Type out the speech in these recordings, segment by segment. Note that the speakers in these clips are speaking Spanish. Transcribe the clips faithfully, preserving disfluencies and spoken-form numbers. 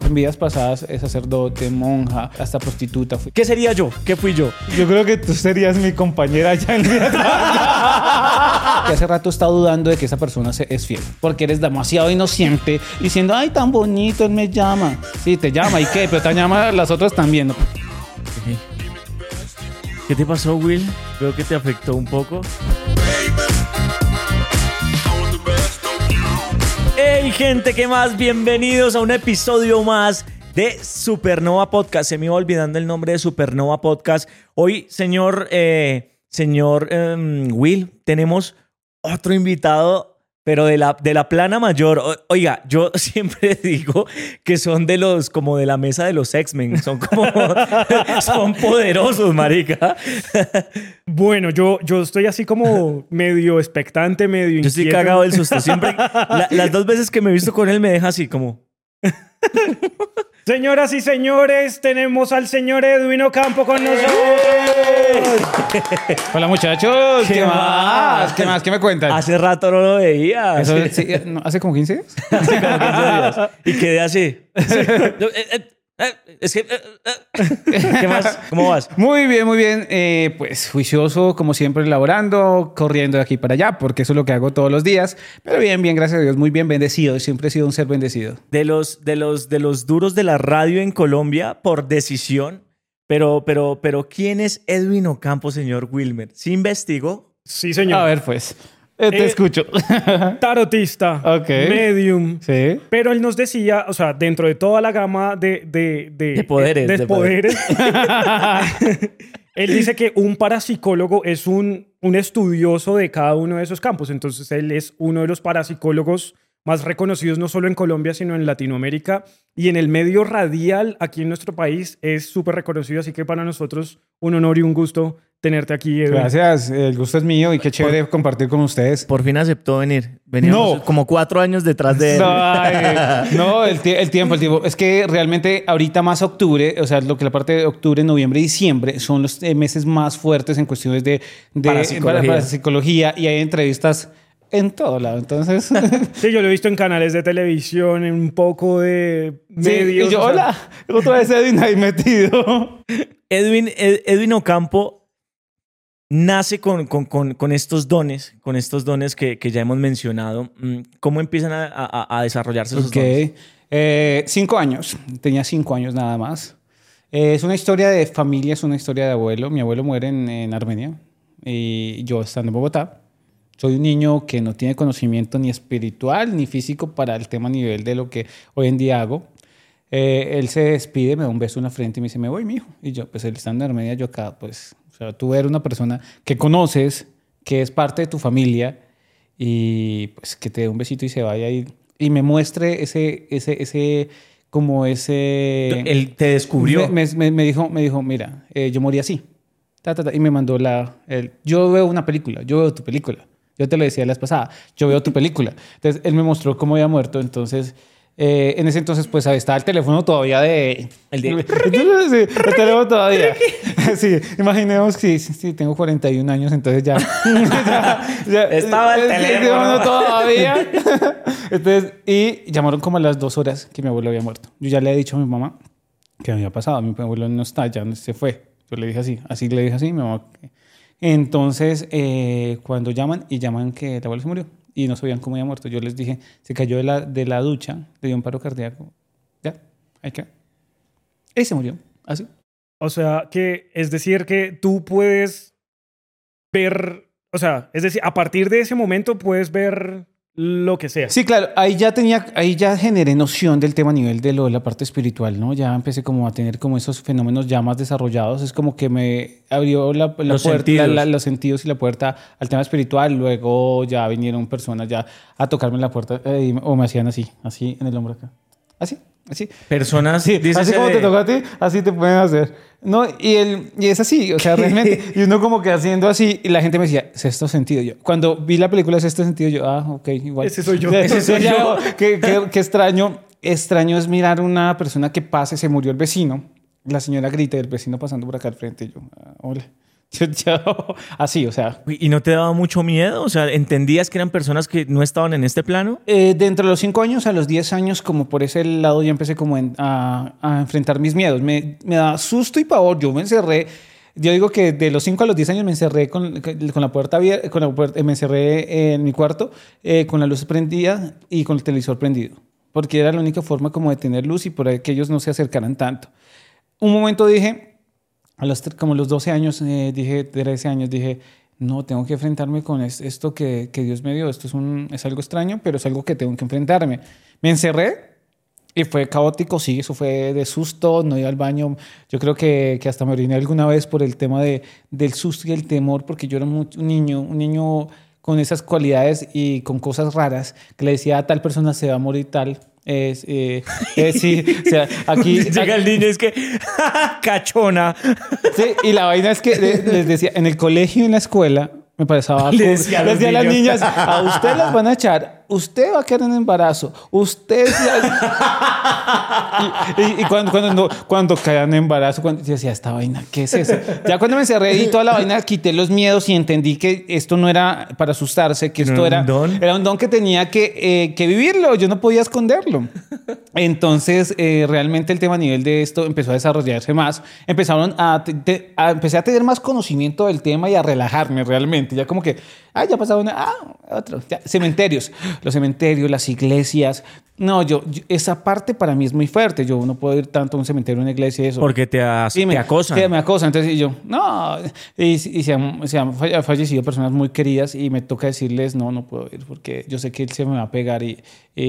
En vidas pasadas, es sacerdote, monja, hasta prostituta. Fui. ¿Qué sería yo? ¿Qué fui yo? Yo creo que tú serías mi compañera ya en vidas pasadas. Que hace rato está dudando de que esa persona se es fiel. Porque eres demasiado inocente diciendo, ay, tan bonito, él me llama. Sí, te llama, ¿y qué? Pero te llama las otras también, ¿no? ¿Qué te pasó, Will? Veo que te afectó un poco. ¡Hey, gente! ¿Qué más? Bienvenidos a un episodio más de Supernova Podcast. Se me iba olvidando el nombre de Supernova Podcast. Hoy, señor, eh, señor eh, Will, tenemos otro invitado, pero de la, de la plana mayor. O, oiga, yo siempre digo que son de los, como de la mesa de los X-Men. Son como, son poderosos, marica. Bueno, yo, yo estoy así como medio expectante, medio Yo estoy inquieto. cagado del susto. Siempre, la, las dos veces que me he visto con él me deja así como... Señoras y señores, tenemos al señor Edwin Ocampo con nosotros. Hola, muchachos. ¿Qué ¿Qué, más? más? ¿Qué más? ¿Qué me cuentan? Hace rato no lo veía. Eso, Hace, sí, no, ¿hace como quince días? hace como quince días. Y quedé así. Yo, eh, eh, eh, es que... eh, eh. ¿Qué más? ¿Cómo vas? Muy bien, muy bien. Eh, pues juicioso, como siempre, laborando, corriendo de aquí para allá, porque eso es lo que hago todos los días. Pero bien, bien, gracias a Dios. Muy bien, bendecido. Siempre he sido un ser bendecido. De los, de los, de los duros de la radio en Colombia por decisión. Pero, pero, pero, ¿quién es Edwin Ocampo, señor Wilmer? ¿Sí investigó? Sí, señor. A ver, pues. Eh, te Eh, escucho. Tarotista, Ok. medium. Sí. Pero él nos decía, o sea, dentro de toda la gama de... De, de, De poderes, De, de poderes. Él dice que un parapsicólogo es un, un estudioso de cada uno de esos campos. Entonces, él es uno de los parapsicólogos más reconocidos no solo en Colombia, sino en Latinoamérica. Y en el medio radial, aquí en nuestro país, es súper reconocido. Así que para nosotros, un honor y un gusto tenerte aquí, Edwin. Gracias. El gusto es mío y qué chévere compartir con ustedes. Por fin aceptó venir. Veníamos No. como cuatro años detrás de él. No, ay, no, el, tie- el tiempo, el tiempo. Es que realmente ahorita más octubre, o sea, lo que la parte de octubre, noviembre y diciembre son los eh, meses más fuertes en cuestiones de, de Parapsicología. para- parapsicología y hay entrevistas en todo lado. Entonces, Sí, yo lo he visto en canales de televisión, en un poco de sí, medios. y yo, o sea, hola, otra vez Edwin ahí metido. Edwin, Ed- Edwin Ocampo nace con, con, con, con estos dones, con estos dones que, que ya hemos mencionado. Mm, ¿Cómo empiezan a, a, a desarrollarse esos Ok. dones? Eh, cinco años. Tenía cinco años nada más. Eh, es una historia de familia, es una historia de abuelo. Mi abuelo muere en, en Armenia y yo estando en Bogotá. Soy un niño que no tiene conocimiento ni espiritual ni físico para el tema a nivel de lo que hoy en día hago. Eh, él se despide, me da un beso en la frente y me dice, me voy, mijo. Y yo, pues él estando en Armenia, yo acá, pues, o sea, tú eres una persona que conoces, que es parte de tu familia y pues que te dé un besito y se vaya y, y me muestre ese, ese, ese, como ese... Él te descubrió. Me, me, me dijo, me dijo, mira, eh, yo morí así. Ta, ta, ta, y me mandó la... El, yo veo una película, yo veo tu película. Yo te lo decía la vez pasada, yo veo tu película. Entonces, él me mostró cómo había muerto. Entonces, eh, en ese entonces, pues, estaba el teléfono todavía de... El de... Sí, el teléfono todavía. Sí, imaginemos que sí, sí, tengo cuarenta y un años, entonces ya... ya, ya Estaba el teléfono. todavía. Entonces, y llamaron como a las dos horas que mi abuelo había muerto. Yo ya le he dicho a mi mamá que me había pasado. Mi abuelo no está, ya se fue. Yo le dije así, así le dije así, mi mamá... Entonces, eh, cuando llaman y llaman que el abuelo se murió y no sabían cómo había muerto, yo les dije, se cayó de la, de la ducha, le dio un paro cardíaco. Ya, ahí quedó. Y se murió, así. O sea, que es decir que tú puedes ver, o sea, es decir, a partir de ese momento puedes ver lo que sea. Sí, claro, ahí ya tenía, ahí ya generé noción del tema a nivel de lo de la parte espiritual, ¿no? Ya empecé como a tener como esos fenómenos ya más desarrollados. Es como que me abrió la, la Los puerta, sentidos. la- la- los sentidos y la puerta al tema espiritual. Luego ya vinieron personas ya a tocarme la puerta eh, y- o me hacían así, así en el hombro acá. Así, así. Personas... Sí, dícese así como de- te toca a ti, así te pueden hacer. No, y, el, y es así, o sea, realmente. Y uno como que haciendo así, y la gente me decía, sexto sentido. Yo, cuando vi la película Sexto Sentido, yo, ah, ok, igual. Ese soy yo. Ese Ese soy soy yo. Qué, qué, qué extraño. Extraño es mirar una persona que pase, se murió el vecino. La señora grita y el vecino pasando por acá al frente. Y yo, ah, hola. Yo, yo- así, o sea, ¿Y no te daba mucho miedo? O sea, ¿entendías que eran personas que no estaban en este plano? Eh, de entre los cinco años a los diez años, como por ese lado, ya empecé como en- a, a enfrentar mis miedos. Me, me da susto y pavor. Yo me encerré. Yo digo que de los cinco a los diez años me encerré con, con la puerta abierta, con la puerta, me encerré en mi cuarto eh, con la luz prendida y con el televisor prendido. Porque era la única forma como de tener luz y por que ellos no se acercaran tanto. Un momento dije, a los, tre- como los doce años, eh, dije, trece años, dije, no, tengo que enfrentarme con es- esto que, que Dios me dio. Esto es, un, es algo extraño, pero es algo que tengo que enfrentarme. Me encerré y fue caótico, sí, eso fue de susto, no iba al baño. Yo creo que, que hasta me oriné alguna vez por el tema de, del susto y el temor, porque yo era mu- un niño, un niño con esas cualidades y con cosas raras, que le decía a tal persona se va a morir tal. Es, eh, eh, sí, o sea, aquí... Llega el niño, es que... ¡Cachona! Sí, y la vaina es que le- les decía, en el colegio y en la escuela, me parecía Le decía a los les decía a las niños. niñas, a usted las van a echar, usted va a quedar en embarazo, usted... y, y- y cuando, cuando, no- cuando caían en embarazo, cuando, yo decía, esta vaina, ¿qué es eso? Ya cuando me encerré y toda la vaina, quité los miedos y entendí que esto no era para asustarse, que esto ¿No era era, un don? era un don que tenía que, eh, que vivirlo, yo no podía esconderlo. Entonces, eh, realmente el tema a nivel de esto empezó a desarrollarse más. Empezaron a, te- te- a- empecé a tener más conocimiento del tema y a relajarme realmente. Ya como que, ah, ya pasaba una, ah, otro. Ya. Cementerios, los cementerios, las iglesias. No, yo, yo- esa parte para mí es muy fuerte. Yo no puedo ir tanto a un cementerio, a una iglesia y eso. Porque te, as- Sí, te me, acosan. sí, me acosan. Entonces y yo, no. Y, y se, han, se han falle- fallecido personas muy queridas y me toca decirles, no, no puedo ir porque yo sé que él se me va a pegar y,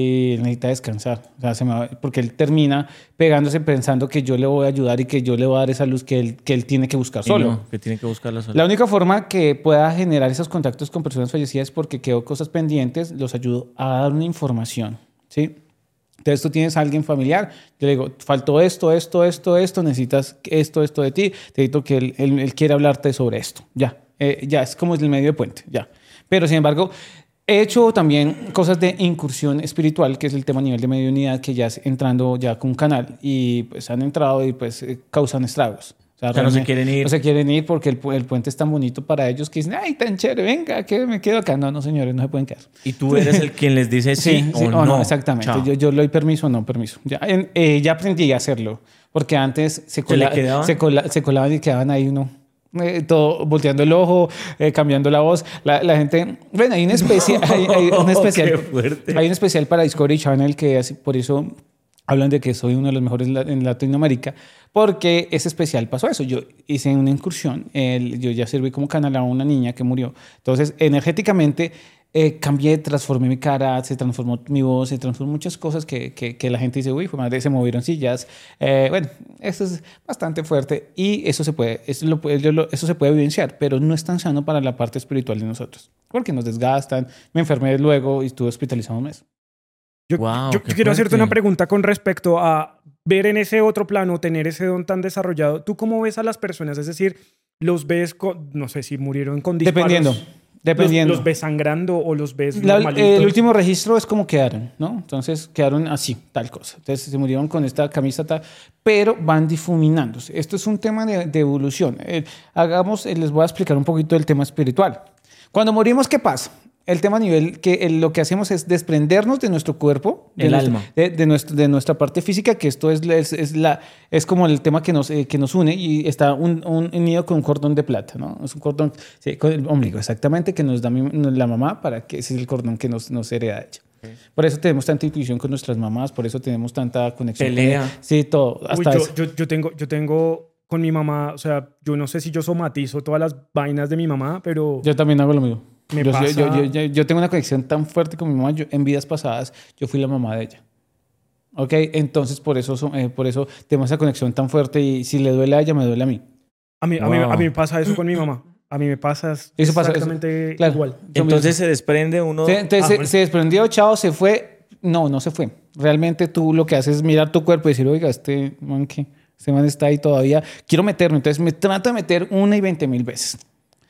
y necesita descansar. O sea, se me va- porque él termina pegándose pensando que yo le voy a ayudar y que yo le voy a dar esa luz que él, que él tiene que buscar Y solo. no, que tiene que buscarla sola. La única forma que pueda generar esos contactos con personas fallecidas es porque quedó cosas pendientes, los ayudo a dar una información, ¿sí? Entonces tú tienes a alguien familiar, yo le digo, faltó esto, esto, esto, esto, necesitas esto, esto de ti, necesito que él, él, él quiera hablarte sobre esto, ya, eh, ya, es como el medio de puente, ya. Pero sin embargo, he hecho también cosas de incursión espiritual, que es el tema a nivel de mediunidad, que ya es entrando ya con un canal y pues han entrado y pues eh, causan estragos. O sea, O sea, no se realmente quieren ir. No se quieren ir porque el, pu- el puente es tan bonito para ellos que dicen, ay, tan chévere, venga, que me quedo acá. No, no, señores, no se pueden quedar. Y tú eres el quien les dice sí, o, no. exactamente. Chao. Yo, yo le doy permiso o no permiso. Ya, en- eh, ya aprendí a hacerlo, porque antes se, le cola- quedaban? se, cola- se colaban y quedaban ahí uno. eh, todo volteando el ojo, eh, cambiando la voz. La, la gente, bueno, hay un especial, hay, hay un especial, qué fuerte. hay un especial para Discovery Channel que así- por eso hablan de que soy uno de los mejores la- en Latinoamérica, porque ese especial pasó eso. Yo hice una incursión, el- yo ya serví como canal a una niña que murió. Entonces, energéticamente, eh, cambié, transformé mi cara, se transformó mi voz, se transformó muchas cosas que, que, que la gente dice, uy, fue madre, se movieron sillas. Eh, bueno, eso es bastante fuerte y eso se puede, eso, lo, puede- yo lo- eso se puede evidenciar, pero no es tan sano para la parte espiritual de nosotros, porque nos desgastan. Me enfermé luego y estuve hospitalizado un mes. Yo, Wow, yo qué quiero hacerte fuerte. una pregunta con respecto a ver en ese otro plano, tener ese don tan desarrollado. ¿Tú cómo ves a las personas? Es decir, ¿los ves, con, no sé si murieron con disparos? Dependiendo, dependiendo. ¿Los, los ves sangrando o los ves La- normalitos? el último registro es como quedaron, ¿no? Entonces quedaron así, tal cosa. Entonces se murieron con esta camisa, tal, pero van difuminándose. Esto es un tema de, de evolución. Eh, hagamos, eh, les voy a explicar un poquito del tema espiritual. Cuando morimos, ¿qué pasa? El tema a nivel que eh, lo que hacemos es desprendernos de nuestro cuerpo, de El nuestro- alma. de, de nuestro- de nuestra parte física, que esto es, es, es la, es como el tema que nos, eh, que nos une y está un, un unido con un cordón de plata, ¿no? Es un cordón, sí, con el ombligo, exactamente, que nos da mi- la mamá para que ese es el cordón que nos, nos hereda ella. Por eso tenemos tanta intuición con nuestras mamás, por eso tenemos tanta conexión. Pelea. con- Sí, todo, Uy, hasta yo, eso. yo, yo tengo, yo tengo con mi mamá, o sea, yo no sé si yo somatizo todas las vainas de mi mamá, pero Yo también hago lo mismo. Me yo, pasa- yo, yo, yo, yo tengo una conexión tan fuerte con mi mamá. Yo, en vidas pasadas, yo fui la mamá de ella. ¿Ok? Entonces, por eso, so- eh, por eso tenemos esa conexión tan fuerte y si le duele a ella, me duele a mí. a mí, a, mí, Wow. a mí me pasa eso con mi mamá. A mí me pasa Eso pasa, exactamente eso- claro. igual. Yo Entonces se desprende uno... Se- entonces Ah, se, bueno. se desprendió, chao, se fue. No, no se fue. Realmente tú lo que haces es mirar tu cuerpo y decir, oiga, este man, ¿qué? Este man está ahí todavía. Quiero meterme. Entonces me trato de meter una y veinte mil veces.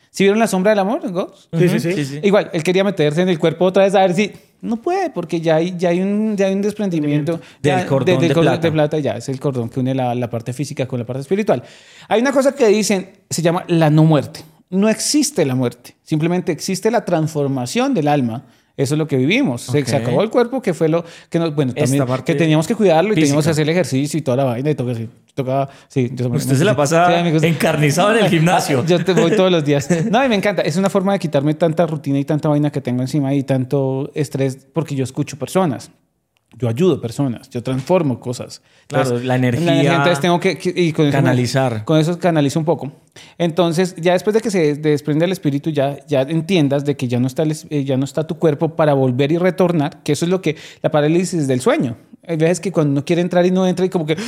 ¿Sí vieron La Sombra del Amor, Ghost? Sí, sí, sí. Sí, sí. Igual, él quería meterse en el cuerpo otra vez a ver si... No puede, porque ya hay, ya hay, un, ya hay un desprendimiento Del ya, cordón de cordón plata. de plata. Ya es el cordón que une la, la parte física con la parte espiritual. Hay una cosa que dicen, se llama la no muerte. No existe la muerte, simplemente existe la transformación del alma. Eso es lo que vivimos. Se, Ok. se acabó el cuerpo, que fue lo que nos... Bueno, Esta también parte que teníamos que cuidarlo y física. teníamos que hacer el ejercicio y toda la vaina. Y toca, sí, toca, sí, yo- Usted se la pasa Sí, amigos. encarnizado en el gimnasio. Yo te voy todos los días. No, y me encanta. Es una forma de quitarme tanta rutina y tanta vaina que tengo encima y tanto estrés porque yo escucho personas. Yo ayudo personas. Yo transformo cosas. Claro, la energía, Entonces tengo que... que- y con eso me- canalizar. con eso canalizo un poco. Entonces, ya después de que se desprende el espíritu, ya, ya entiendas de que ya no, está el es- eh, ya no está tu cuerpo para volver y retornar, que eso es lo que... La parálisis del sueño. Hay veces que cuando uno quiere entrar y no entra y como que...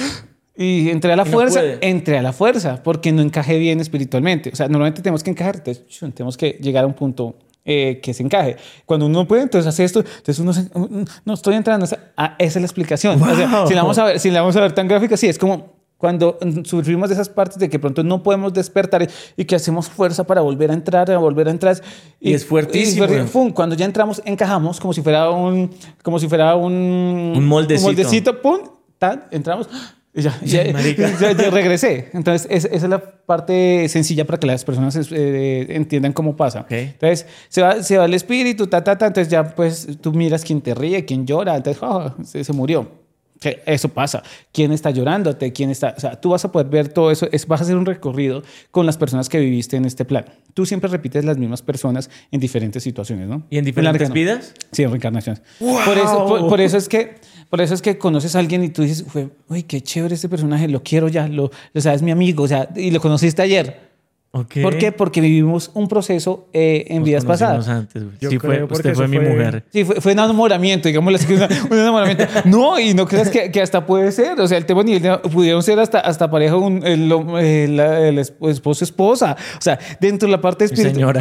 Y entré a la Y no fuerza, puede. entré a la fuerza, porque no encajé bien espiritualmente. O sea, normalmente tenemos que encajar, entonces chun, tenemos que llegar a un punto eh, que se encaje. Cuando uno no puede, entonces hace esto, entonces uno se, no estoy entrando. O sea, ah, esa es la explicación. O sea, Wow. si la vamos a ver, si la vamos a ver tan gráfica, sí, es como cuando mm, sufrimos de esas partes de que pronto no podemos despertar y, y que hacemos fuerza para volver a entrar, a volver a entrar. Y es fuertísimo. y fuer- fum, cuando ya entramos, encajamos como si fuera un, como si fuera un, Un moldecito. un moldecito, pum, tan, entramos. Y ya, ya, marica. ya- ya regresé. Entonces, es- esa es la parte sencilla para que las personas eh, entiendan cómo pasa. Ok. Entonces, se va, se va el espíritu, ta, ta, ta. Entonces, ya pues tú miras quién te ríe, quién llora. Entonces, ah, se, se murió. Sí, eso pasa. ¿Quién está llorándote? ¿Quién está...? O sea, tú vas a poder ver todo eso. Es, vas a hacer un recorrido con las personas que viviste en este plan. Tú siempre repites las mismas personas en diferentes situaciones, ¿no? ¿Y en la diferentes reencarnación. vidas? Sí, en reencarnaciones. ¡Wow! Por, eso, por, por eso es que, por eso es que conoces a alguien y tú dices, "Fue- uy, qué chévere este personaje, lo quiero ya, lo, o sea, es mi amigo, o sea, y lo conociste ayer. Ok. ¿Por qué? Porque vivimos un proceso eh, en Nos vidas conocimos pasadas. antes, güey. Yo Sí, creo fue, porque usted fue eso mi fue- mujer. Sí, fue, fue un enamoramiento, digamos, un enamoramiento. No, y no creas que, que hasta puede ser. O sea, el tema ni el tema, pudieron ser hasta, hasta pareja, un, el, el, la- el esposo, esposa. O sea, dentro de la parte Mi espiritual.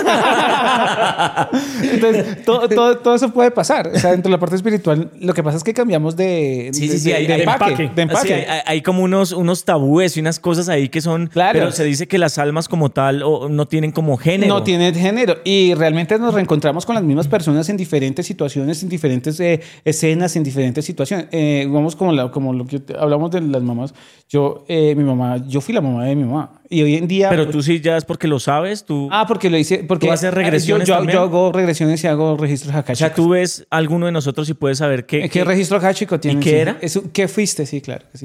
señora. Entonces, todo, todo, todo eso puede pasar. O sea, dentro de la parte espiritual, lo que pasa es que cambiamos de, Sí, de, sí, sí, de- hay- de hay- empaque. De empaque. Sí, hay, hay como unos, unos tabúes y unas cosas ahí que son... Claro. Pero se dice que las almas como tal o, no tienen como género. No tiene género. Y realmente nos reencontramos con las mismas personas en diferentes situaciones, en diferentes eh, escenas, en diferentes situaciones. Eh, vamos como, la- como lo que te- hablamos de las mamás. Yo, eh, mi mamá, yo fui la mamá de mi mamá. Y hoy en día... Pero tú sí ya es porque lo sabes, tú... Ah, porque lo hice... Porque ¿Tú haces regresiones yo, yo, también? yo hago regresiones y hago registros o acá. sea, tú ves alguno de nosotros y puedes saber qué... ¿Qué registro acá, chico, tiene? qué Sí. era? Eso, ¿Qué fuiste? Sí, claro que sí.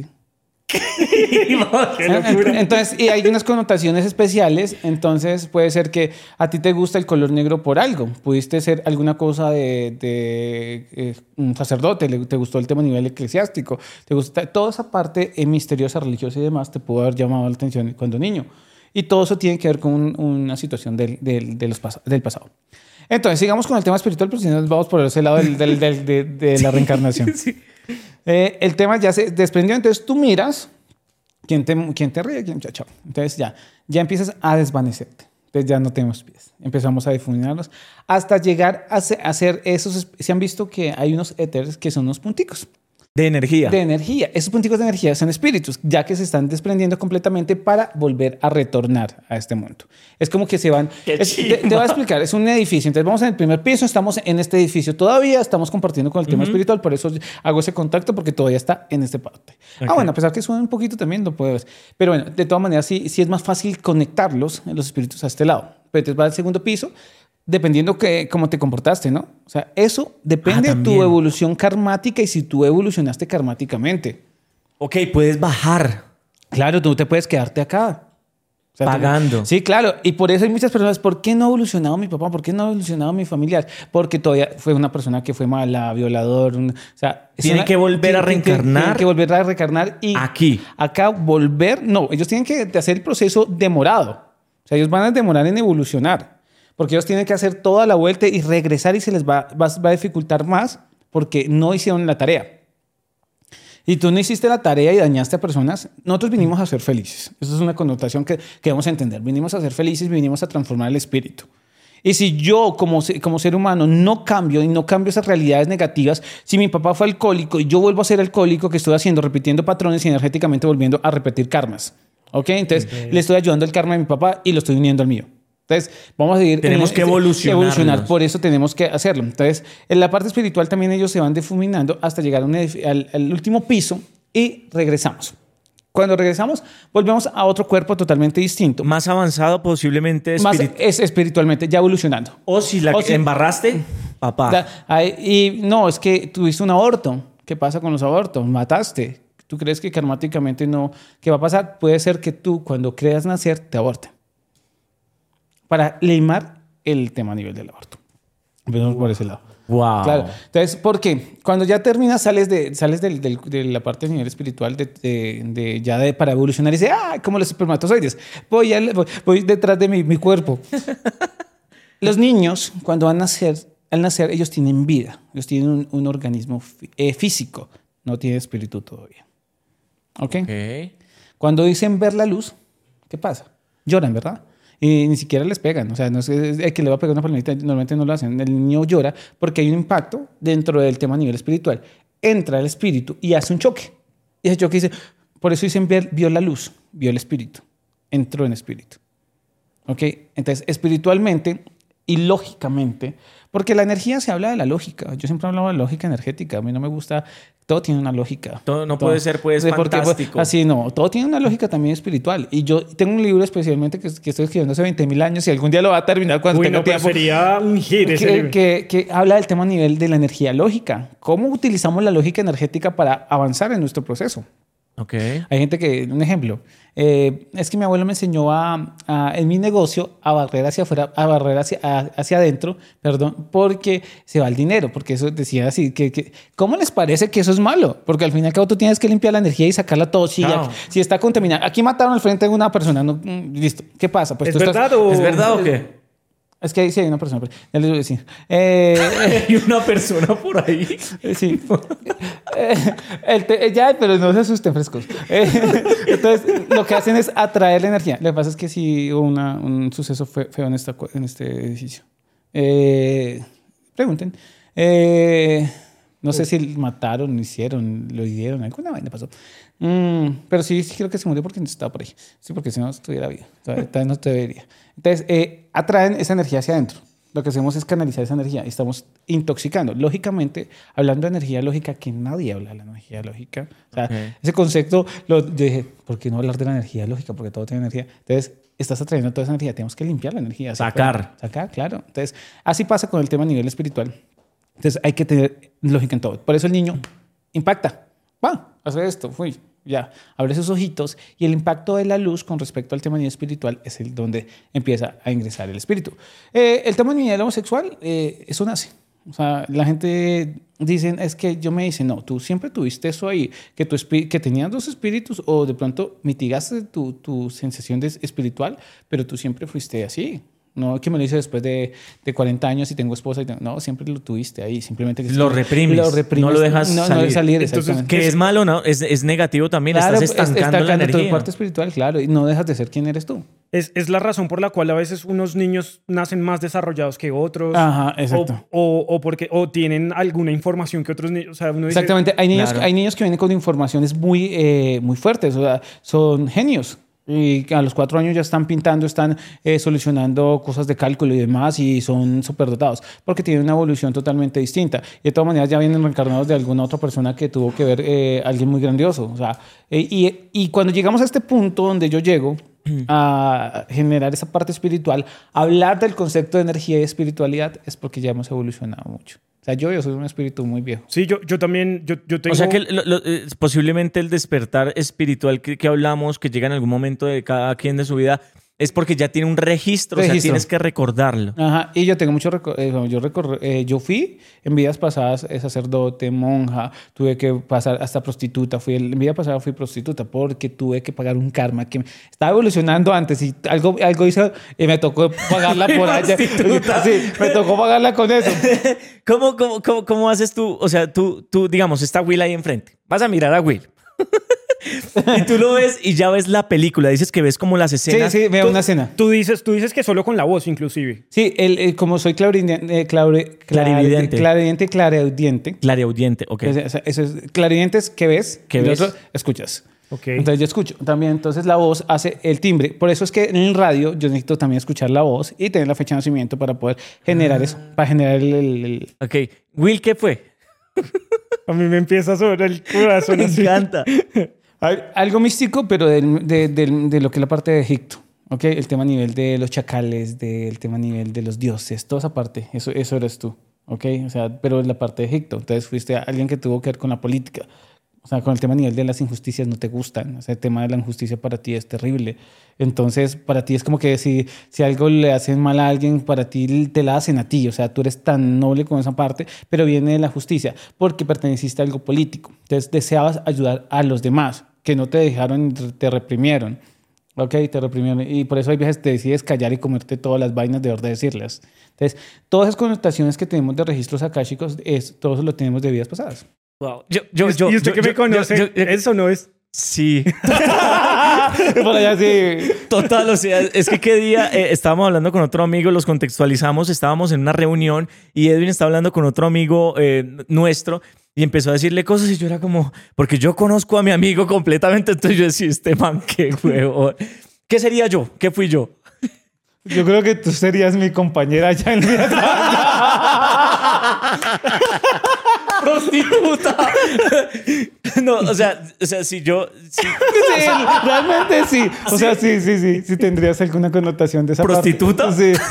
¡Qué locura! Entonces, y hay unas connotaciones especiales, entonces puede ser que a ti te gusta el color negro por algo. Pudiste ser alguna cosa de, de, eh, un sacerdote, le- te gustó el tema a nivel eclesiástico, te gusta toda esa parte eh, misteriosa, religiosa y demás, te pudo haber llamado la atención cuando niño. Y todo eso tiene que ver con un- una situación del, del, de los pas- del pasado. Entonces, sigamos con el tema espiritual, pero si no nos vamos por ese lado del, del- del- de, de la reencarnación. Eh, el tema ya se desprendió, entonces tú miras quién te, quién te ríe, quién chao, chao. Entonces ya, ya empiezas a desvanecerte. Entonces ya no tenemos pies. Empezamos a difuminarlos hasta llegar a, se- a hacer esos. Se han visto que hay unos éteres que son unos punticos De energía. de energía. Esos punticos de energía son espíritus, ya que se están desprendiendo completamente para volver a retornar a este mundo. Es como que se van... Qué es- te, chimba. te voy a explicar, es un edificio. Entonces vamos en el primer piso, estamos en este edificio todavía, estamos compartiendo con el tema espiritual, por eso hago ese contacto, porque todavía está en este parte. Ok. Ah, bueno, a pesar que suena un poquito también, lo puedes. Pero bueno, de todas maneras, sí, sí es más fácil conectarlos, los espíritus, a este lado. Pero entonces va al segundo piso, dependiendo que, cómo te comportaste, ¿no? O sea, eso depende Ah, de tu también. evolución karmática y si tú evolucionaste karmáticamente. Ok, puedes bajar. Claro, tú no te puedes quedarte acá. O sea, tú- Pagando. Sí, claro. Y por eso hay muchas personas, ¿por qué no ha evolucionado mi papá? ¿Por qué no ha evolucionado mi familiar? Porque todavía fue una persona que fue mala, violador. un- o sea, es Tiene una- que volver a tiene- tiene- reencarnar. Tienen que volver a reencarnar y Aquí. acá volver, no, ellos tienen que hacer el proceso demorado. O sea, ellos van a demorar en evolucionar. Porque ellos tienen que hacer toda la vuelta y regresar y se les va, va, va a dificultar más porque no hicieron la tarea. Y tú no hiciste la tarea y dañaste a personas. Nosotros vinimos a ser felices. Eso es una connotación que, que debemos entender. Vinimos a ser felices, vinimos a transformar el espíritu. Y si yo como, se- como ser humano no cambio y no cambio esas realidades negativas, si mi papá fue alcohólico y yo vuelvo a ser alcohólico, que estoy haciendo? Repitiendo patrones y energéticamente volviendo a repetir karmas. ¿Ok? Entonces le estoy ayudando al karma de mi papá y lo estoy uniendo al mío. Entonces, vamos a seguir... Tenemos en, que evolucionarnos. evolucionar, por eso tenemos que hacerlo. Entonces, en la parte espiritual también ellos se van difuminando hasta llegar a un edif- al, al último piso y regresamos. Cuando regresamos, volvemos a otro cuerpo totalmente distinto. Más avanzado posiblemente. Más espirit- es espiritualmente, ya evolucionando. O si la O si- embarraste, papá. Da- ay, y no, es que tuviste un aborto. ¿Qué pasa con los abortos? Mataste. ¿Tú crees que karmáticamente no? ¿Qué va a pasar? Puede ser que tú, cuando creas nacer, te aborten. Para limar el tema a nivel del aborto. Empezamos por ese lado. Wow. Claro. Entonces, ¿por qué? Cuando ya terminas, sales de, sales del, del, de la parte de nivel espiritual, de, de, de ya de, para evolucionar y dices, ah, como los espermatozoides. Voy, al- voy, voy detrás de mi, mi cuerpo. Los niños, cuando van a nacer, al nacer, ellos tienen vida. Ellos tienen un, un organismo fí- eh, físico. No tienen espíritu todavía. ¿Ok? Ok. Cuando dicen ver la luz, ¿qué pasa? Lloran, ¿verdad? Y ni siquiera les pegan. O sea, no es es que le va a pegar una palmadita, normalmente no lo hacen. El niño llora porque hay un impacto dentro del tema a nivel espiritual. Entra el espíritu y hace un choque. Y ese choque dice, por eso dicen ver, vio la luz, vio el espíritu. Entró en espíritu. ¿Ok? Entonces, espiritualmente y lógicamente, porque la energía se habla de la lógica. Yo siempre he hablado de la lógica energética. A mí no me gusta... Todo tiene una lógica. Todo no puede ser, pues, Sí, porque, fantástico. así no, todo tiene una lógica también espiritual. Y yo tengo un libro especialmente que, que estoy escribiendo hace veinte mil años y algún día lo va a terminar cuando Uy, tenga no, pero tiempo. sería un hit ese Que, libro. que, que habla del tema a nivel de la energía lógica. ¿Cómo utilizamos la lógica energética para avanzar en nuestro proceso? Ok. Hay gente que, un ejemplo, eh, es que mi abuelo me enseñó a, a, en mi negocio a barrer hacia afuera, a barrer hacia, a, hacia adentro, perdón, porque se va el dinero, porque eso decía así, que, que ¿cómo les parece que eso es malo? Porque al fin y al cabo tú tienes que limpiar la energía y sacarla todo. Si, Claro. ya- si está contaminada. Aquí mataron al frente de una persona, no, mm, listo. ¿Qué pasa? Pues ¿Es tú estás- verdad o...? ¿Es verdad o qué? Es que ahí sí hay una persona, pero ya les voy a decir. Eh, Hay una persona por ahí. Eh, Sí. Eh, el te- eh, ya, pero no se asusten frescos. Eh, entonces, lo que hacen es atraer la energía. Lo que pasa es que sí hubo una, un suceso fe- feo en, esta, cu- en este edificio. Eh, pregunten. Eh, no sé si mataron, hicieron, lo hirieron, alguna vaina pasó. Mm, pero sí, sí creo que se murió porque no estaba por ahí. Sí, porque si no estuviera vivo. Todavía, todavía no te vería. Entonces, eh, atraen esa energía hacia adentro. Lo que hacemos es canalizar esa energía y estamos intoxicando. Lógicamente, hablando de energía lógica, que nadie habla de la energía lógica. O sea, Ok. ese concepto, lo, yo dije, ¿por qué no hablar de la energía lógica? Porque todo tiene energía. Entonces, estás atrayendo toda esa energía. Tenemos que limpiar la energía. Sacar. Sacar, claro. Entonces, así pasa con el tema a nivel espiritual. Entonces, hay que tener lógica en todo. Por eso el niño impacta. Va, hace esto, fui. Ya, abre sus ojitos y el impacto de la luz con respecto al tema a nivel espiritual es el donde empieza a ingresar el espíritu. Eh, el tema a nivel homosexual, eh, eso nace. O sea, la gente dice, es que yo me dice, no, tú siempre tuviste eso ahí, que, tu espí- que tenías dos espíritus o de pronto mitigaste tu, tu sensación de espiritual, pero tú siempre fuiste así. No que me lo hice después de, de cuarenta años y tengo esposa. Y tengo, no, siempre lo tuviste ahí. Simplemente que Lo reprimes, Lo reprimes. no lo dejas no, salir. No salir, Entonces, exactamente. Que es malo, ¿no? Es, es negativo también. Claro, Estás estancando, es- estancando la energía. tu parte espiritual, claro, y no dejas de ser quien eres tú. Es, es la razón por la cual a veces unos niños nacen más desarrollados que otros. Ajá, exacto. O, o, o porque, o tienen alguna información que otros niños. O sea, uno dice, Exactamente. Hay niños, Claro. hay niños que vienen con informaciones muy, eh, muy fuertes, o sea, son genios. Y a los cuatro años ya están pintando, están eh, solucionando cosas de cálculo y demás y son superdotados porque tienen una evolución totalmente distinta. Y de todas maneras ya vienen reencarnados de alguna otra persona que tuvo que ver eh, alguien muy grandioso. O sea, eh, y, y cuando llegamos a este punto donde yo llego a generar esa parte espiritual, hablar del concepto de energía y espiritualidad es porque ya hemos evolucionado mucho. O sea, yo, yo soy un espíritu muy viejo. Sí, yo, yo también, yo, yo tengo... O sea que lo- lo- eh, posiblemente el despertar espiritual que, que hablamos, que llega en algún momento de cada quien de su vida, es porque ya tiene un registro, o sea, Registro. tienes que recordarlo. Ajá, y yo tengo mucho reco- eh, yo recor- eh, yo fui en vidas pasadas eh, sacerdote, monja, tuve que pasar hasta prostituta, fui en vida pasada fui prostituta porque tuve que pagar un karma que me- estaba evolucionando antes y algo algo hizo y me tocó pagarla por allá. Prostituta. Sí, me tocó pagarla con eso. ¿Cómo, cómo, cómo, cómo haces tú? O sea, tú, tú, digamos, está Will ahí enfrente. Vas a mirar a Will. Y tú lo ves y ya ves la película. Dices que ves como las Sí, escenas. sí, veo una escena. Tú dices, tú dices que solo con la voz, inclusive. Sí, el, el- como soy clarividente, eh, claure- Clarividente. clarividente y clareaudiente. Clariaudiente, ok. O sea, eso es clarividente es que ves, ¿Qué y lo ves? otro, escuchas. Okay. Entonces yo escucho también. Entonces la voz hace el timbre. Por eso es que en el radio yo necesito también escuchar la voz y tener la fecha de nacimiento para poder generar ah. eso, para generar el, el, el... Ok. Will, ¿qué fue? A mí me empieza a sonar el corazón. Me encanta. Algo místico, pero de, de, de, de lo que es la parte de Egipto. Okay, el tema a nivel de los chacales, del tema a nivel de los dioses, toda esa parte, eso, eso eres tú, okay, o sea, pero es la parte de Egipto. Entonces fuiste alguien que tuvo que ver con la política, o sea, con el tema a nivel de las injusticias no te gustan, o sea, el tema de la injusticia para ti es terrible. Entonces, para ti es como que si, si algo le hacen mal a alguien, para ti te la hacen a ti, o sea, tú eres tan noble con esa parte, pero viene de la justicia, porque perteneciste a algo político. Entonces, deseabas ayudar a los demás, que no te dejaron, te reprimieron. Ok, te reprimieron. Y por eso hay veces te decides callar y comerte todas las vainas de verdad decirlas. Entonces, todas esas connotaciones que tenemos de registros akáshicos, es, todo eso lo tenemos de vidas pasadas. Wow. Yo, yo, yo, ¿Y usted yo, que yo, me conoce? Yo, yo, ¿eso no es? Sí. Por allá sí. Total, o sea, es que qué día eh, estábamos hablando con otro amigo, los contextualizamos, estábamos en una reunión y Edwin estaba hablando con otro amigo eh, nuestro y empezó a decirle cosas y yo era como, porque yo conozco a mi amigo completamente, entonces yo decía, este man, qué huevo. ¿Qué sería yo? ¿Qué fui yo? Yo creo que tú serías mi compañera allá en mi prostituta. No, o sea, o sea, si yo... Si, sí, o sea, realmente sí. O sea, sí, sí, sí. Sí tendrías alguna connotación de esa ¿prostituta? Parte. Sí.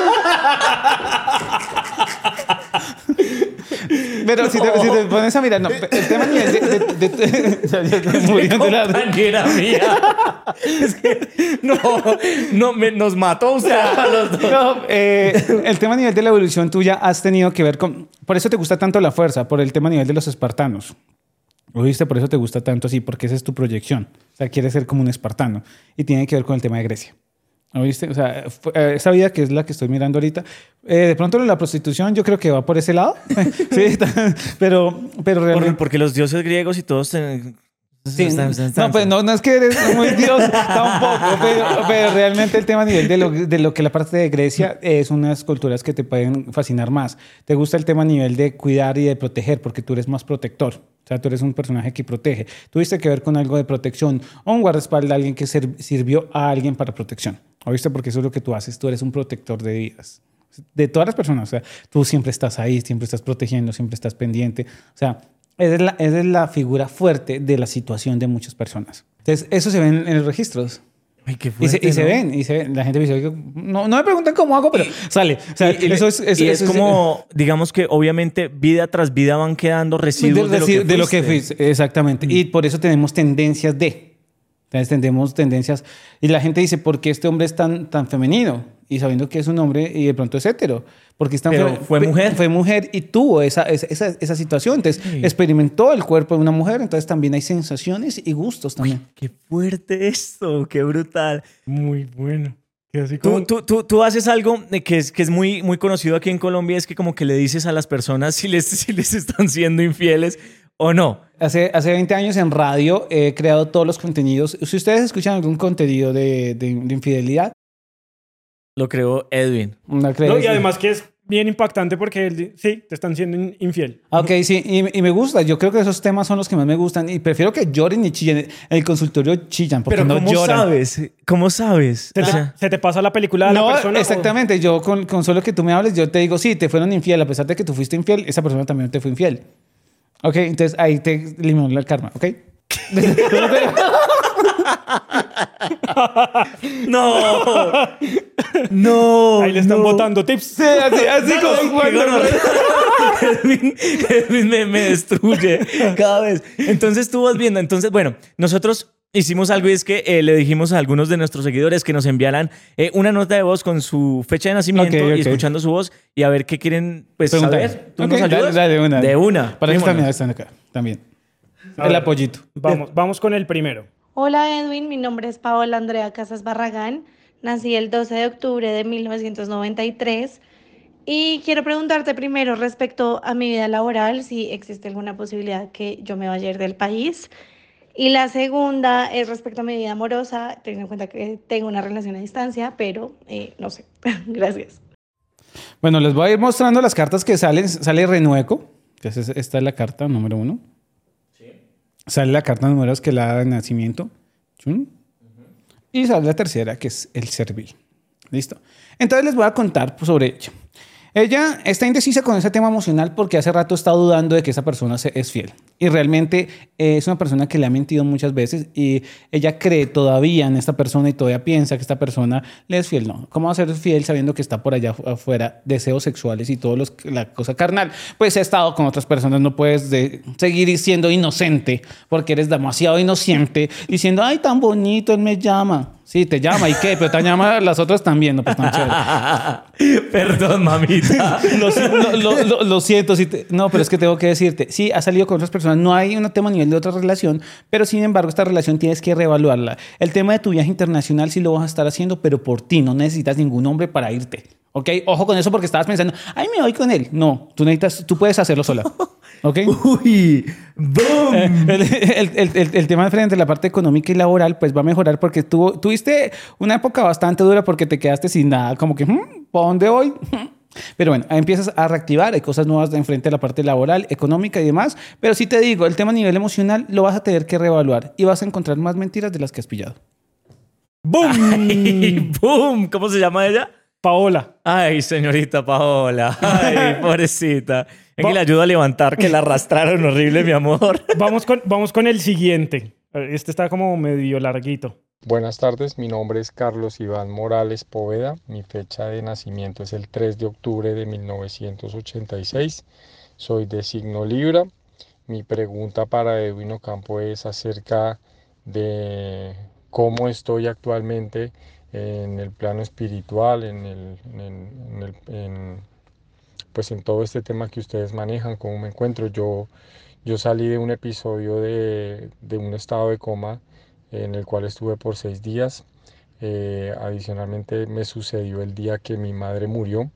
Pero no. si, te, si te pones a mirar, no, el tema ni es de... de, de, de, de, de muriendo de la compañera mía. Es que no, no me, nos mató, o sea, los dos. No, eh, el tema a nivel de la evolución tuya has tenido que ver con... Por eso te gusta tanto la fuerza, por el tema a nivel de los espartanos. ¿Oíste? Por eso te gusta tanto así, porque esa es tu proyección. O sea, quieres ser como un espartano. Y tiene que ver con el tema de Grecia. ¿Oíste? O sea, esa vida que es la que estoy mirando ahorita, eh, de pronto la prostitución yo creo que va por ese lado. Sí, pero, pero realmente... Porque los dioses griegos y todos... Ten... Sí, no, pues no, no es que eres muy dios tampoco, pero, pero realmente el tema a nivel de lo, de lo que la parte de Grecia es unas culturas que te pueden fascinar más. Te gusta el tema a nivel de cuidar y de proteger porque tú eres más protector. O sea, tú eres un personaje que protege. Tuviste que ver con algo de protección o un guardaespaldas, alguien que sirvió a alguien para protección. ¿Oíste? Porque eso es lo que tú haces. Tú eres un protector de vidas. De todas las personas. O sea, tú siempre estás ahí, siempre estás protegiendo, siempre estás pendiente. O sea, esa es la, esa es la figura fuerte de la situación de muchas personas. Entonces, eso se ve en, en los registros. Ay, qué fuerte, y se, y se ¿no? ven, y se ven. La gente me dice, no, no me preguntan cómo hago, pero sale. O sea, y, eso es, eso, y es eso como, es, digamos que obviamente vida tras vida van quedando residuos de, de, lo, que de lo que fuiste. Exactamente. Mm. Y por eso tenemos tendencias de. Entonces tendemos tendencias. Y la gente dice, ¿por qué este hombre es tan, tan femenino? Y sabiendo que es un hombre y de pronto es hetero. Porque es tan Pero fue mujer. Fue mujer y tuvo esa, esa, esa situación. Entonces sí. experimentó el cuerpo de una mujer. Entonces también hay sensaciones y gustos también. Uy, qué fuerte esto. Qué brutal. Muy bueno. Así como... tú, tú, tú, tú haces algo que es, que es muy, muy conocido aquí en Colombia. Es que como que le dices a las personas si les, si les están siendo infieles o no. Hace, hace veinte años en radio he creado todos los contenidos. Si ustedes escuchan algún contenido de, de, de infidelidad, lo creó Edwin. No, y además que es bien impactante porque él, sí, te están siendo infiel. Ok, sí, y, y me gusta. Yo creo que esos temas son los que más me gustan y prefiero que lloren y chillen. En el consultorio chillan porque Pero no ¿cómo lloran. sabes? ¿Cómo sabes? ¿Se, o te, sea, ¿Se te pasa la película de no, la persona? Exactamente. O... Yo con, con solo que tú me hables, yo te digo, sí, te fueron infiel. A pesar de que tú fuiste infiel, esa persona también te fue infiel. Ok, entonces ahí te eliminó el karma, ¿ok? No, no. Ahí le están no. botando tips. Sí, así, así no, como no, cuando... Edwin, Edwin me, me destruye cada vez. Entonces tú vas viendo. Entonces, bueno, nosotros hicimos algo y es que eh, le dijimos a algunos de nuestros seguidores que nos enviaran eh, una nota de voz con su fecha de nacimiento okay, okay. y escuchando su voz y a ver qué quieren pues, saber. ¿Tú okay, nos ayudas? Dale, dale, de una. De una. Para eso también están acá. También. A el ver, apoyito. Vamos, vamos con el primero. Hola Edwin, mi nombre es Paola Andrea Casas Barragán. Nací el doce de octubre de mil novecientos noventa y tres y quiero preguntarte primero respecto a mi vida laboral, si existe alguna posibilidad que yo me vaya a ir del país. Y la segunda es respecto a mi vida amorosa, teniendo en cuenta que tengo una relación a distancia, pero eh, no sé. Gracias. Bueno, les voy a ir mostrando las cartas que salen. Sale Renueco, que es, esta es la carta número uno. Sí. Sale la carta números que es la de nacimiento. ¿Sí? Y sale la tercera, que es el servil. ¿Listo? Entonces les voy a contar sobre ella. Ella está indecisa con ese tema emocional porque hace rato está dudando de que esa persona se- es fiel. Y realmente eh, es una persona que le ha mentido muchas veces y ella cree todavía en esta persona y todavía piensa que esta persona le es fiel. No, ¿cómo va a ser fiel sabiendo que está por allá afu- afuera, deseos sexuales y todo los, la cosa carnal? Pues ha estado con otras personas, no puedes de- seguir siendo inocente porque eres demasiado inocente diciendo, ay, tan bonito, él me llama. Sí, te llama, ¿y qué? Pero te llama a las otras también, no, pues tan chévere. Perdón, mamita. Lo, si- lo- lo- lo- lo siento, si te- no, pero es que tengo que decirte, sí, has salido con otras personas, no hay un tema a nivel de otra relación, pero sin embargo esta relación tienes que reevaluarla. El tema de tu viaje internacional sí lo vas a estar haciendo, pero por ti, no necesitas ningún hombre para irte, ¿ok? Ojo con eso porque estabas pensando, ay, me voy con él. No, tú necesitas, tú puedes hacerlo sola, ¿ok? Uy, boom. El, el- el- el- el tema de frente a la parte económica y laboral pues va a mejorar porque tú tuviste una época bastante dura porque te quedaste sin nada, como que, "Hmm, ¿para dónde voy?" Pero bueno, ahí empiezas a reactivar, hay cosas nuevas de enfrente a la parte laboral, económica y demás, pero sí te digo, el tema a nivel emocional lo vas a tener que reevaluar y vas a encontrar más mentiras de las que has pillado. Ay, boom. ¿Cómo se llama ella? Paola. Ay, señorita Paola. Ay, pobrecita. Es que le ayuda a levantar, que la arrastraron horrible, mi amor. Vamos con, vamos con el siguiente. Este está como medio larguito. Buenas tardes, mi nombre es Carlos Iván Morales Poveda, mi fecha de nacimiento es el tres de octubre de mil novecientos ochenta y seis, soy de signo Libra. Mi pregunta para Edwin Ocampo es acerca de cómo estoy actualmente en el plano espiritual, en el, en, en el- en, pues en todo este tema que ustedes manejan, cómo me encuentro. Yo, yo salí de un episodio de, de un estado de coma en el cual estuve por seis días. Eh, adicionalmente me sucedió el día que mi madre murió.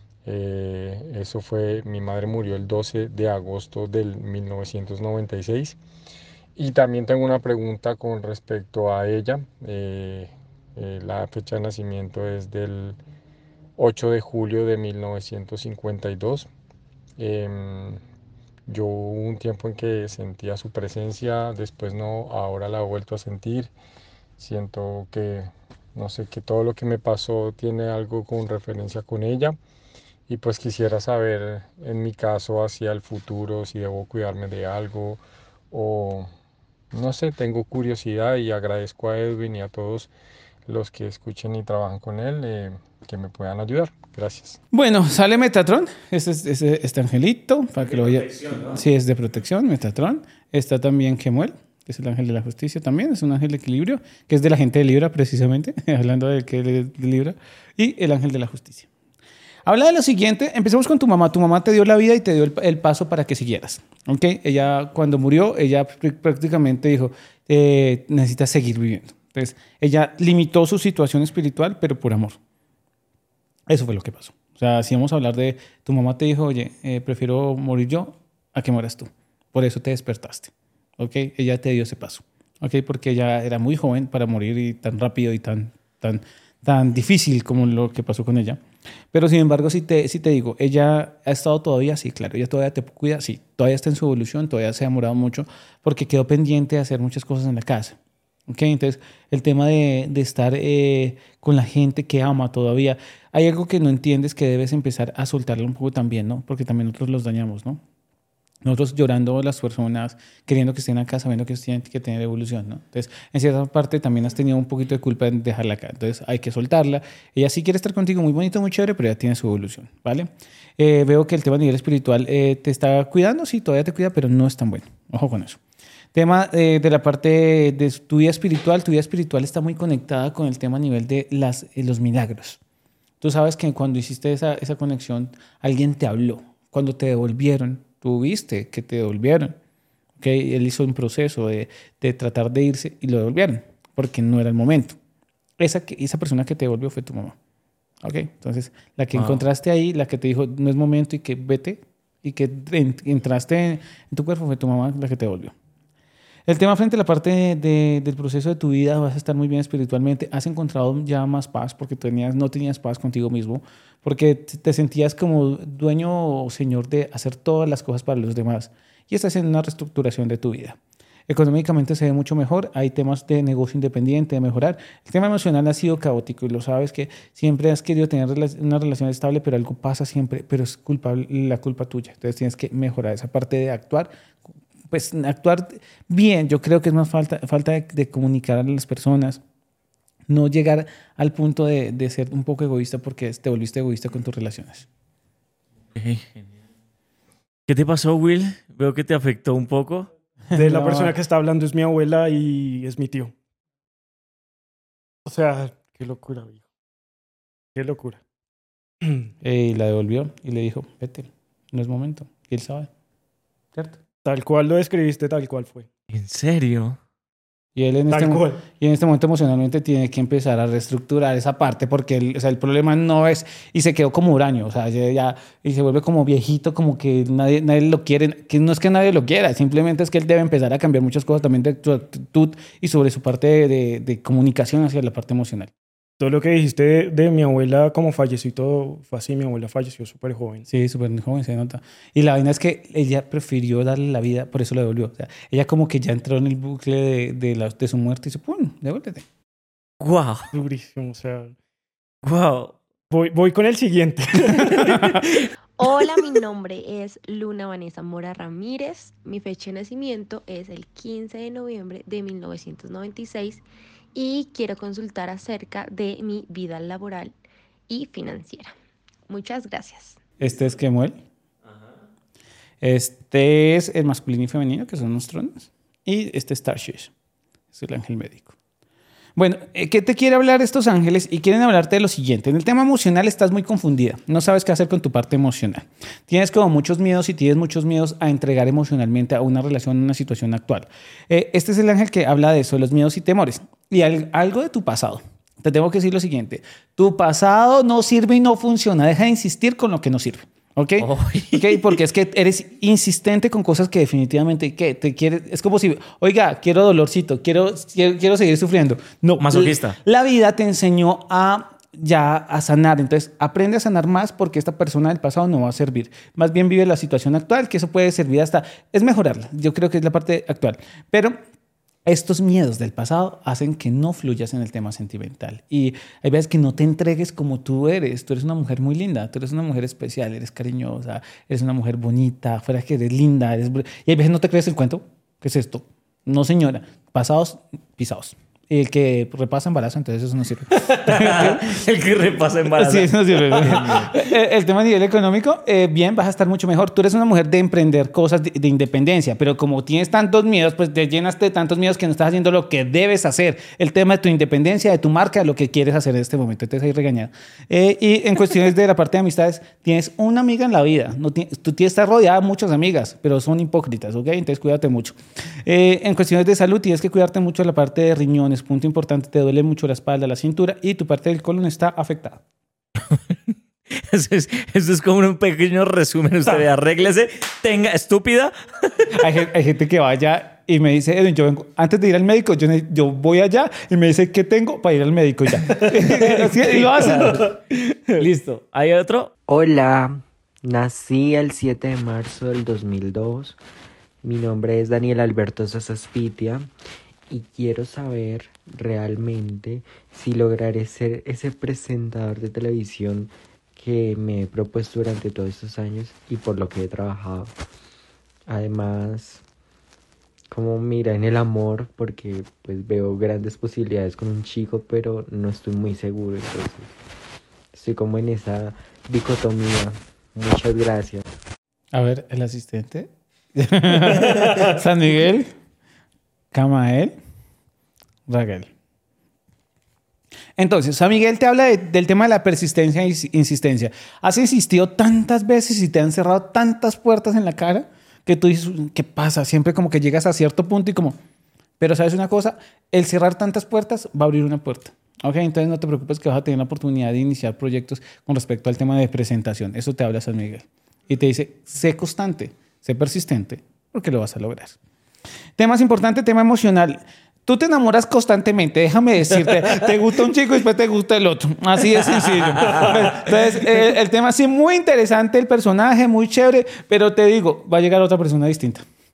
Eh, eso fue, mi madre murió el doce de agosto del mil novecientos noventa y seis. Y también tengo una pregunta con respecto a ella. Eh, eh, la fecha de nacimiento es del ocho de julio de mil novecientos cincuenta y dos. Em, yo hubo un tiempo en que sentía su presencia, después no, ahora la he vuelto a sentir. Siento que, no sé, que todo lo que me pasó tiene algo con referencia con ella. Y pues quisiera saber, en mi caso, hacia el futuro, si debo cuidarme de algo o, no sé, tengo curiosidad y agradezco a Edwin y a todos los que escuchen y trabajan con él, eh, que me puedan ayudar. Gracias. Bueno, sale Metatron, este, es- este, este angelito, para que lo vaya. Sí, es de protección, Metatron. Está también Kemuel, que es el ángel de la justicia también, es un ángel de equilibrio, que es de la gente de Libra precisamente, hablando de que es de Libra, y el ángel de la justicia. Habla de lo siguiente, empecemos con tu mamá. Tu mamá te dio la vida y te dio el, el paso para que siguieras. ¿Ok? Ella, cuando murió, ella pr- prácticamente dijo, eh, necesitas seguir viviendo. Entonces, ella limitó su situación espiritual, pero por amor. Eso fue lo que pasó. O sea, si vamos a hablar de tu mamá te dijo, oye, eh, prefiero morir yo a que mueras tú. Por eso te despertaste. ¿Ok? Ella te dio ese paso. ¿Ok? Porque ella era muy joven para morir y tan rápido y tan, tan, tan difícil como lo que pasó con ella. Pero sin embargo, si te, si te digo, ella ha estado todavía, sí, claro, ella todavía te cuida, sí, todavía está en su evolución, todavía se ha demorado mucho porque quedó pendiente de hacer muchas cosas en la casa. ¿Ok? Entonces, el tema de, de estar eh, con la gente que ama todavía, hay algo que no entiendes que debes empezar a soltarlo un poco también, ¿no? Porque también nosotros los dañamos, ¿no? Nosotros llorando a las personas, queriendo que estén acá, sabiendo que tienen que tener evolución, ¿no? Entonces, en cierta parte también has tenido un poquito de culpa en dejarla acá. Entonces, hay que soltarla. Ella sí quiere estar contigo, muy bonito, muy chévere, pero ya tiene su evolución, ¿vale? Eh, veo que el tema a nivel espiritual eh, te está cuidando, sí, todavía te cuida, pero no es tan bueno. Ojo con eso. Tema eh, de la parte de tu vida espiritual. Tu vida espiritual está muy conectada con el tema a nivel de las, eh, los milagros. Tú sabes que cuando hiciste esa, esa conexión, alguien te habló. Cuando te devolvieron, tú viste que te devolvieron. ¿Okay? Él hizo un proceso de, de tratar de irse y lo devolvieron, porque no era el momento. Esa, que- esa persona que te devolvió fue tu mamá. ¿Okay? Entonces, la que Wow. encontraste ahí, la que te dijo no es momento y que vete, y que en- entraste en, en tu cuerpo, fue tu mamá la que te devolvió. El tema frente a la parte de- de- del proceso de tu vida, vas a estar muy bien espiritualmente. Has encontrado ya más paz porque tenías, no tenías paz contigo mismo, porque te te sentías como dueño o señor de hacer todas las cosas para los demás y estás en una reestructuración de tu vida. Económicamente se ve mucho mejor, hay temas de negocio independiente, de mejorar. El tema emocional ha sido caótico y lo sabes que siempre has querido tener una relación estable, pero algo pasa siempre, pero es culpable, la culpa tuya. Entonces tienes que mejorar esa parte de actuar. Pues actuar bien, yo creo que es más falta, falta de, de comunicar a las personas. No llegar al punto de, de ser un poco egoísta porque te volviste egoísta con tus relaciones. ¿Qué te pasó, Will? Veo que te afectó un poco. De la No. persona que está hablando es mi abuela y es mi tío. O sea, qué locura, viejo. Qué locura. Eh, y la devolvió y le dijo, vete, no es momento. Y él sabe, ¿cierto? Tal cual lo describiste, tal cual fue. ¿En serio? Y él en, Tal este, mo- cual. y en este momento emocionalmente tiene que empezar a reestructurar esa parte porque el, o sea, el problema no es... Y se quedó como huraño, o sea, ya, ya- y se vuelve como viejito, como que nadie, nadie lo quiere. Que no es que nadie lo quiera, simplemente es que él debe empezar a cambiar muchas cosas también de su actitud y sobre su parte de, de- de comunicación hacia la parte emocional. Todo lo que dijiste de, de mi abuela, como falleció y todo, fue así. Mi abuela falleció súper joven. Sí, súper joven, se nota. Y la vaina es que ella prefirió darle la vida, por eso la devolvió. O sea, ella como que ya entró en el bucle de, de, la- de su muerte y dice, ¡pum! Devuélvete. ¡Wow! Durísimo, o sea... ¡Wow! Voy, voy con el siguiente. Hola, mi nombre es Luna Vanessa Mora Ramírez. Mi fecha de nacimiento es el quince de noviembre de mil novecientos noventa y seis y quiero consultar acerca de mi vida laboral y financiera. Muchas gracias. Este es Kemuel. Este es el masculino y femenino, que son los tronos. Y este es Tarshish, es el ángel médico. Bueno, eh, ¿qué te quiere hablar estos ángeles? Y quieren hablarte de lo siguiente. En el tema emocional estás muy confundida. No sabes qué hacer con tu parte emocional. Tienes como muchos miedos y tienes muchos miedos a entregar emocionalmente a una relación, a una situación actual. Eh, este es el ángel que habla de eso, de los miedos y temores. Y al- algo de tu pasado. Te tengo que decir lo siguiente. Tu pasado no sirve y no funciona. Deja de insistir con lo que no sirve. ¿Ok? ¿Ok? Porque es que eres insistente con cosas que definitivamente que te quieres. Es como si, oiga, quiero dolorcito, quiero, quiero, quiero seguir sufriendo. No, Masoquista. La, la vida te enseñó a ya a sanar. Entonces, aprende a sanar más porque esta persona del pasado no va a servir. Más bien vive la situación actual, que eso puede servir hasta. Es mejorarla. Yo creo que es la parte actual. Pero estos miedos del pasado hacen que no fluyas en el tema sentimental. Y hay veces que no te entregues como tú eres. Tú eres una mujer muy linda, tú eres una mujer especial, eres cariñosa, eres una mujer bonita, fuera que eres linda. Eres... Y hay veces no te crees el cuento. ¿Qué es esto? No, señora. Pasados, pisados. Y el que repasa embarazo, entonces eso no sirve. El que repasa embarazo. Sí, eso no sirve. el, el tema a nivel económico, eh, bien, vas a estar mucho mejor. Tú eres una mujer de emprender cosas de, de independencia, pero como tienes tantos miedos, pues te llenas de tantos miedos que no estás haciendo lo que debes hacer. El tema de tu independencia, de tu marca, lo que quieres hacer en este momento. Entonces ahí regañado. Eh, y en cuestiones de la parte de amistades, tienes una amiga en la vida. No tienes, tú tienes, estás rodeada de muchas amigas, pero son hipócritas, ¿ok? Entonces cuídate mucho. Eh, en cuestiones de salud, tienes que cuidarte mucho de la parte de riñones. Punto importante, te duele mucho la espalda, la cintura y tu parte del colon está afectada. Eso es, eso es como un pequeño resumen. Usted arréglese, tenga estúpida. Hay, gen- hay gente que vaya y me dice, Edwin, yo vengo, antes de ir al médico, yo, ne- yo voy allá y me dice, ¿qué tengo para ir al médico? Y ya. Así, y lo hacen. Listo. ¿Hay otro? Hola, nací el siete de marzo del dos mil dos. Mi nombre es Daniel Alberto Sasaspitia y quiero saber realmente si lograré ser ese presentador de televisión que me he propuesto durante todos estos años y por lo que he trabajado. Además, como mira en el amor, porque pues veo grandes posibilidades con un chico, pero no estoy muy seguro, entonces estoy como en esa dicotomía. Muchas gracias. A ver, el asistente. San Miguel, Camael, Raquel. Entonces, San Miguel te habla de- del tema de la persistencia e ins- insistencia. Has insistido tantas veces y te han cerrado tantas puertas en la cara que tú dices, ¿qué pasa? Siempre como que llegas a cierto punto y como... Pero ¿sabes una cosa? El cerrar tantas puertas va a abrir una puerta. Ok, entonces no te preocupes que vas a tener la oportunidad de iniciar proyectos con respecto al tema de presentación. Eso te habla San Miguel. Y te dice, sé constante, sé persistente, porque lo vas a lograr. Temas importantes, tema emocional. Tú te enamoras constantemente, déjame decirte. Te gusta un chico y después te gusta el otro. Así de sencillo. Entonces, eh, el tema sí muy interesante, el personaje muy chévere, pero te digo, va a llegar otra persona distinta.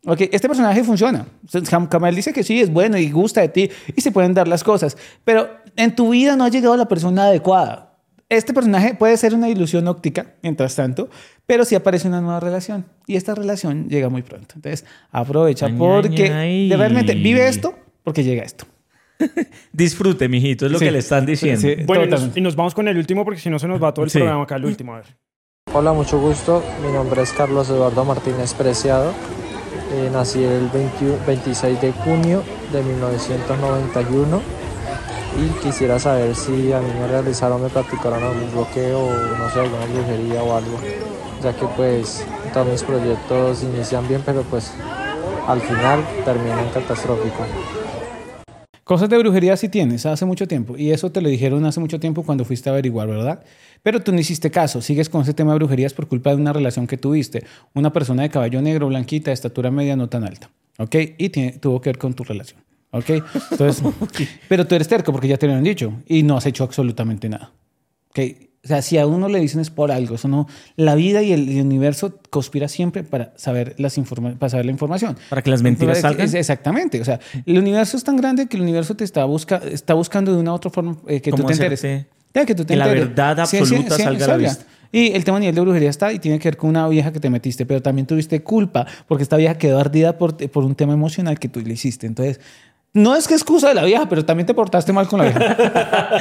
Ok, este personaje funciona. Kamel dice que sí, es bueno y gusta de ti y se pueden dar las cosas. Pero en tu vida no ha llegado la persona adecuada. Este personaje puede ser una ilusión óptica, mientras tanto, pero sí aparece una nueva relación. Y esta relación llega muy pronto. Entonces, aprovecha Ay, porque ay, de realmente ay. vive esto porque llega esto. Disfrute, mijito, es lo Sí. que le están diciendo. Sí. Bueno, y nos, Totalmente. y nos vamos con el último porque si no se nos va todo el Sí. programa acá, el último. A ver. Hola, mucho gusto. Mi nombre es Carlos Eduardo Martínez Preciado. Eh, nací el veintiuno veintiséis de junio de mil novecientos noventa y uno y quisiera saber si a mí me realizaron, me practicaron algún bloqueo o no sé, alguna brujería o algo, ya que pues todos mis proyectos inician bien, pero pues al final terminan catastrófico. Cosas de brujería sí tienes hace mucho tiempo. Y eso te lo dijeron hace mucho tiempo cuando fuiste a averiguar, ¿verdad? Pero tú no hiciste caso. Sigues con ese tema de brujerías por culpa de una relación que tuviste. Una persona de cabello negro, blanquita, de estatura media, no tan alta. ¿Ok? Y tiene, tuvo que ver con tu relación. ¿Ok? Entonces, pero tú eres terco porque ya te lo han dicho. Y no has hecho absolutamente nada. ¿Ok? O sea, si a uno le dicen es por algo. Eso no, la vida y el, el universo conspira siempre para saber, las informa para saber la información. Para que las mentiras Para- salgan. es- Exactamente. O sea, el universo es tan grande que el universo te está, busca, está buscando de una u otra forma eh, que tú ¿Cómo te enteres. hacerte Ya, que tú te que la enteres. verdad absoluta salga a la vista? Y el tema a nivel de brujería está y tiene que ver con una vieja que te metiste, pero también tuviste culpa porque esta vieja quedó ardida por, por un tema emocional que tú le hiciste. Entonces, no es que excusa de la vieja, pero también te portaste mal con la vieja.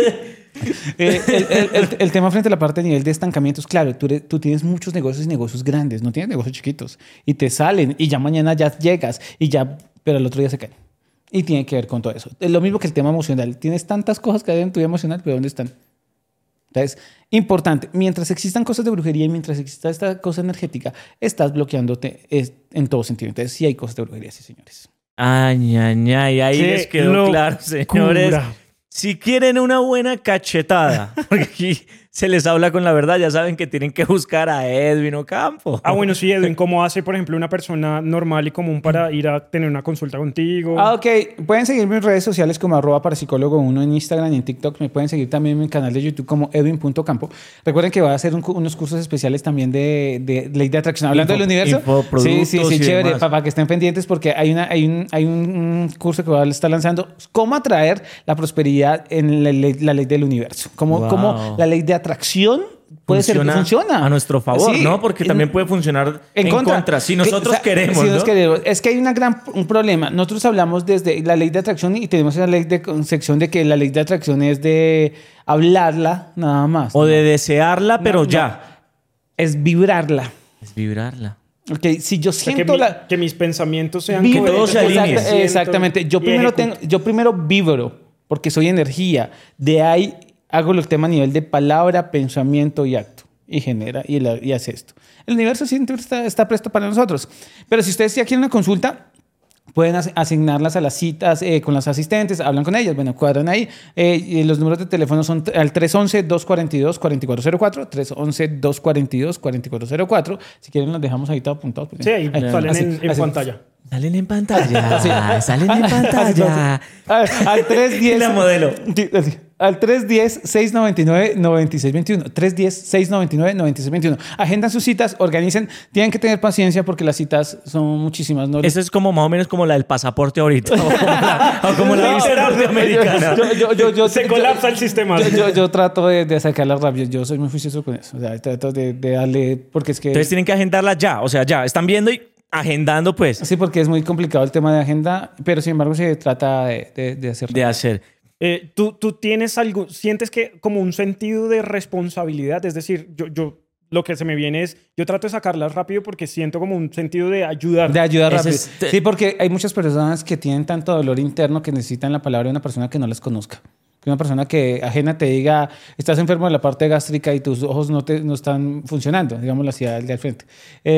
Eh, el, el- el- el tema frente a la parte de nivel de estancamientos, claro, tú, eres- tú tienes muchos negocios y negocios grandes, no tienes negocios chiquitos. Y te salen y ya mañana ya llegas y ya, pero el otro día se caen. Y tiene que ver con todo eso. Es lo mismo que el tema emocional. Tienes tantas cosas que hay en tu vida emocional, pero ¿dónde están? Entonces, importante, mientras existan cosas de brujería y mientras exista esta cosa energética, estás bloqueándote es- en todo sentido. Entonces, sí hay cosas de brujería, sí, señores. Ay, ay, ay, ahí Qué les quedó claro, señores. locura. Si quieren una buena cachetada, porque aquí se les habla con la verdad, ya saben que tienen que buscar a Edwin Ocampo. Ah, bueno, sí, Edwin, ¿cómo hace, por ejemplo, una persona normal y común para ir a tener una consulta contigo? Ah, ok. Pueden seguirme en redes sociales como arroba parapsicólogo uno en Instagram y en TikTok. Me pueden seguir también en mi canal de YouTube como edwin punto campo. Recuerden que voy a hacer un cu- unos cursos especiales también de, de ley de atracción. Hablando Info- del universo. infoproductos Sí, sí, sí, y chévere. demás. Para que estén pendientes porque hay, una, hay, un, hay un, un curso que voy a estar lanzando. Cómo atraer la prosperidad en la ley, la ley del universo. Cómo, Wow. cómo la ley de atracción puede funciona, ser funciona a nuestro favor, Sí. ¿no? Porque En- también puede funcionar en, contra. Si nosotros Que- o sea, queremos, si ¿no? nos queremos. Es que hay una gran, un problema. Nosotros hablamos desde la ley de atracción y tenemos esa ley de concepción de que la ley de atracción es de hablarla nada más. O de desearla, pero No, ya. Es vibrarla. Es vibrarla. Ok, si yo O sea, que, siento mi- la... que mis pensamientos sean vibro- todo se coherentes con lo alinee. que siento Exactamente. Yo y primero, ejecuto. tengo, yo primero vibro porque soy energía. De ahí hago el tema a nivel de palabra, pensamiento y acto. Y genera y, la- y hace esto. El universo siempre está, está presto para nosotros. Pero si ustedes ya quieren una consulta, pueden as- asignarlas a las citas eh, con las asistentes, hablan con ellas, bueno, cuadran ahí. Eh, y los números de teléfono son t- al tres once, dos cuatro dos, cuatro cuatro cero cuatro, tres once, dos cuatro dos, cuatro cuatro cero cuatro. Si quieren, los dejamos ahí todos apuntados. pues, Sí, ahí ahí, salen así, en, en así. pantalla. Salen en pantalla. Así. Salen en Así, pantalla. así. Al, al tres diez. La modelo. Sí, así. Al tres uno cero, seis nueve nueve, nueve seis dos uno. tres uno cero, seis nueve nueve, nueve seis dos uno. Agendan sus citas, organicen. Tienen que tener paciencia porque las citas son muchísimas. ¿No? Eso es como más o menos como la del pasaporte ahorita. O como la, o como la visa norteamericana. Yo, yo, yo, yo- Se yo- colapsa el sistema. Yo, yo, yo trato de, de sacarla rápido. Yo soy muy juicioso con eso. O sea, trato de, de darle. Porque es que. Entonces tienen que agendarla ya. O sea, ya. Están viendo y agendando, pues, Sí, porque es muy complicado el tema de agenda. Pero sin embargo, se trata de, de, de hacer. de hacer. Eh, ¿tú, ¿Tú tienes algo, sientes que como un sentido de responsabilidad? Es decir, yo, yo lo que se me viene es, yo trato de sacarlas rápido porque siento como un sentido de ayudar. De ayudar Ese rápido. es- Sí, porque hay muchas personas que tienen tanto dolor interno que necesitan la palabra de una persona que no les conozca. Que una persona que ajena te diga, estás enfermo de la parte gástrica y tus ojos no, te, no están funcionando, digamos, hacia el de al frente.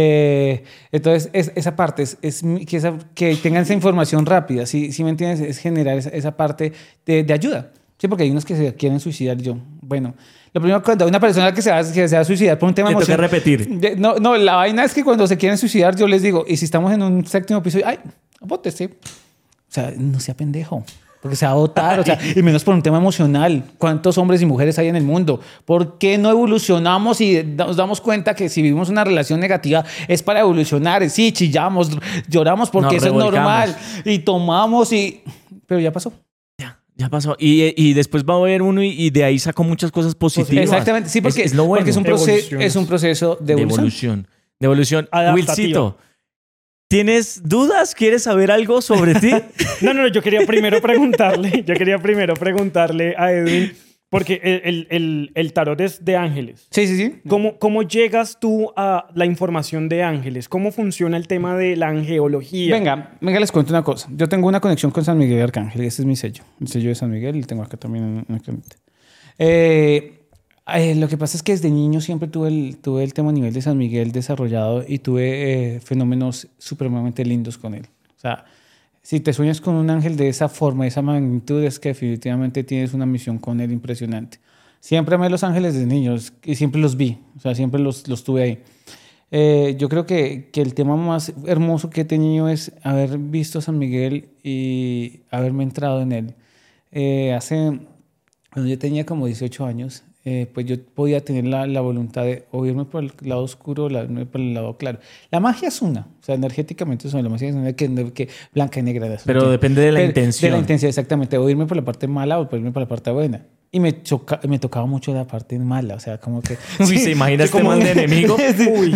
Eh, entonces, es, esa parte, es, es que, esa- que tengan esa información rápida, ¿sí, sí me entiendes? Es generar esa, esa parte de, de ayuda. Sí, porque hay unos que se quieren suicidar. Yo, bueno, lo primero cuando hay una persona que se va, que se va a suicidar por un tema Te toca emocional. repetir. De- No, no, la vaina es que cuando se quieren suicidar, yo les digo, y si estamos en un séptimo piso, ay, bótese. O sea, no sea pendejo. porque se va a votar, o sea, y menos por un tema emocional. ¿Cuántos hombres y mujeres hay en el mundo? ¿Por qué no evolucionamos y nos damos cuenta que si vivimos una relación negativa es para evolucionar? Sí, chillamos, lloramos porque Nos eso es revolcamos. normal y tomamos y... Pero ya pasó. Ya pasó. Y, y después va a haber uno y, y de ahí sacó muchas cosas positivas. Exactamente, sí, porque es, es lo bueno. porque es un, proce- Evoluciones. es un proceso de de evolución. evolución. De evolución. Adaptativa. Wilsito, ¿tienes dudas? ¿Quieres saber algo sobre ti? No, no, no, yo quería primero preguntarle, yo quería primero preguntarle a Edwin, porque el, el, el, el tarot es de ángeles. Sí, sí, sí. ¿Cómo, ¿Cómo llegas tú a la información de ángeles? ¿Cómo funciona el tema de la angeología? Venga, venga, les cuento una cosa. Yo tengo una conexión con San Miguel de Arcángel. Este es mi sello. El sello de San Miguel. Y tengo acá también en en la cronita. Eh, eh, lo que pasa es que desde niño siempre tuve el, tuve el tema a nivel de San Miguel desarrollado y tuve eh, fenómenos supremamente lindos con él. O sea, si te sueñas con un ángel de esa forma, de esa magnitud, es que definitivamente tienes una misión con él impresionante. Siempre amé los ángeles desde niños y siempre los vi. O sea, siempre los, los tuve ahí. Eh, yo creo que, que el tema más hermoso que he tenido es haber visto a San Miguel y haberme entrado en él. Eh, hace, cuando yo tenía como dieciocho años, eh, pues yo podía tener la, la voluntad de o irme por el lado oscuro o la- irme por el lado claro. La magia es una, o sea, energéticamente es una, la magia es una que, que blanca y negra. eso Pero no tiene. depende de la Pero- intención. De la intención, exactamente. O irme por la parte mala o por irme por la parte buena. Y me, choca, me tocaba mucho la parte mala, o sea, como que... Uy, ¿se imagina este man de enemigo? Uy,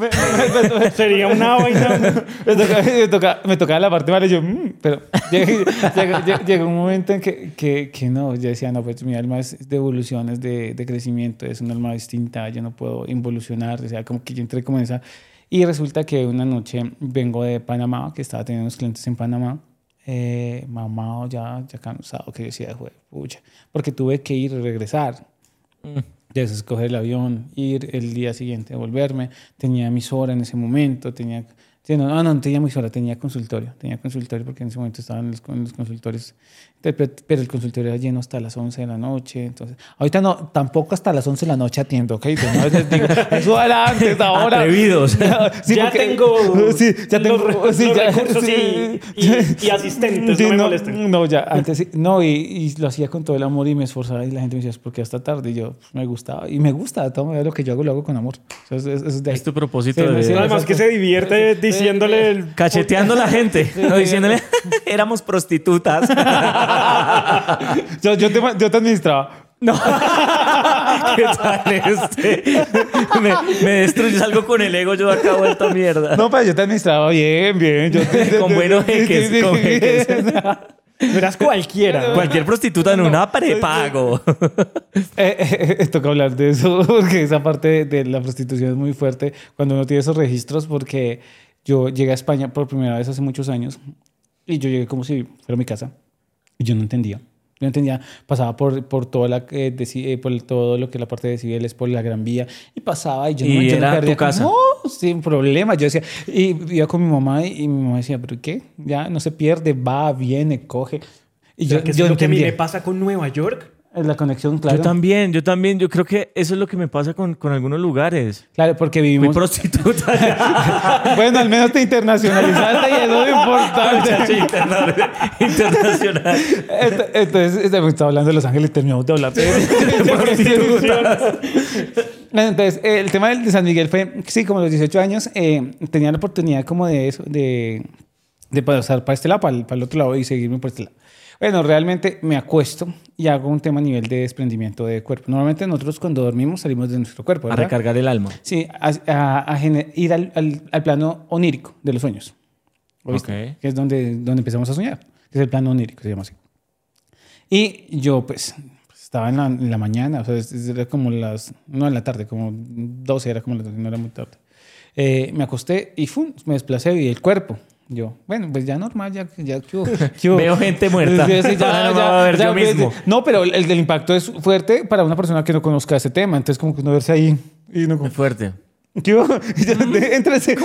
sería una vaina. me, tocaba, me, tocaba, me tocaba la parte mala y yo, mm, pero llegó, llegó, llegó un momento en que, que, que no, yo decía, no, pues mi alma es de evolución, es de, de crecimiento, es un alma distinta, yo no puedo involucionar, o sea, como que yo entré como en esa... Y resulta que una noche vengo de Panamá, que estaba teniendo unos clientes en Panamá, eh, mamado, ya, ya cansado, que yo decía, "Jue- pucha", porque tuve que ir y regresar. Entonces, coger el avión, ir el día siguiente, volverme. Tenía emisora en ese momento, tenía... sí, No, no, no tenía emisora, tenía consultorio. Tenía consultorio porque en ese momento estaban los, los consultorios. Pero, pero el consultorio era lleno hasta las once de la noche. Entonces, ahorita no, tampoco hasta las once de la noche atiendo, ¿ok? De una vez les digo, eso era antes, ahora. Atrevidos. Sí, Ya porque- tengo sí, ya tengo los re- sí, los ya- recursos y- y- y asistentes, no me molesten. No, ya, antes sí. No, y, y lo hacía con todo el amor y me esforzaba y la gente me decía, ¿por qué hasta tarde? Y yo, pues, me gustaba. Y me gusta, todo lo que yo hago, lo hago con amor. O sea, es, es- es de ahí. Es tu propósito Sí, de sí, vida. Además que se divierte diciéndole el... Cacheteando a la gente. No, diciéndole, éramos prostitutas. Yo, yo, te, yo te administraba. No. ¿Qué tal este? Me, me destruyes algo con el ego, yo acá vuelto a mierda. No, pero yo te administraba bien, bien. Yo te- Con buenos jeques, Sí, sí, con sí. jeques. No eras cualquiera. Cualquier prostituta en una prepago. Eh, eh, eh, toca hablar de eso, porque esa parte de, de la prostitución es muy fuerte cuando uno tiene esos registros, porque yo llegué a España por primera vez hace muchos años y yo llegué como si fuera mi casa y yo no entendía. Yo no entendía, pasaba por, por, toda la, eh, deci- eh, por todo lo que es la parte de decibeles, por la Gran Vía, y pasaba y yo ¿Y yo era me perdía tu casa? como, no, sin problema. Yo decía, y iba con mi mamá y, y mi mamá decía, ¿pero qué? Ya no se pierde, va, viene, coge. Y Yo, yo, que eso yo es lo que a mí entendía. me pasa con Nueva York. La conexión, claro. Yo también, yo también. Yo creo que eso es lo que me pasa con, con algunos lugares. Claro, porque Muy vivimos... prostituta. Bueno, al menos te internacionalizaste y eso es lo importante. Muchacho interna- internacional. Ent- Entonces, estamos hablando de Los Ángeles y terminamos de hablar de Prostitutas. Entonces, eh, el tema del de San Miguel fue, sí, como a los dieciocho años, eh, tenía la oportunidad como de eso, de, de pasar para este lado, para el, para el otro lado y seguirme por este lado. Bueno, realmente me acuesto y hago un tema a nivel de desprendimiento de cuerpo. Normalmente nosotros cuando dormimos salimos de nuestro cuerpo, A ¿verdad? recargar el alma. Sí, a, a- a gener- ir al, al- al plano onírico de los sueños. ¿Oíste? Ok. Que es donde, donde empezamos a soñar. Que es el plano onírico, se llama así. Y yo, pues, pues, estaba en la, en la mañana, o sea, es- es- era como las... No, en la tarde, como doce, era como las doce, no era muy tarde. Eh, me acosté y ¡fum! Me desplacé y el cuerpo. Yo, bueno, pues ya normal, ya... ya ¿qué hubo? ¿Qué hubo? Veo gente muerta. Sí, sí, Ahora me voy a ver yo mismo. No, pero el, el del impacto es fuerte para una persona que no conozca ese tema. Entonces, como que uno verse ahí y no... Muy fuerte. ¿Qué hubo? Y yo, de- Éntrese.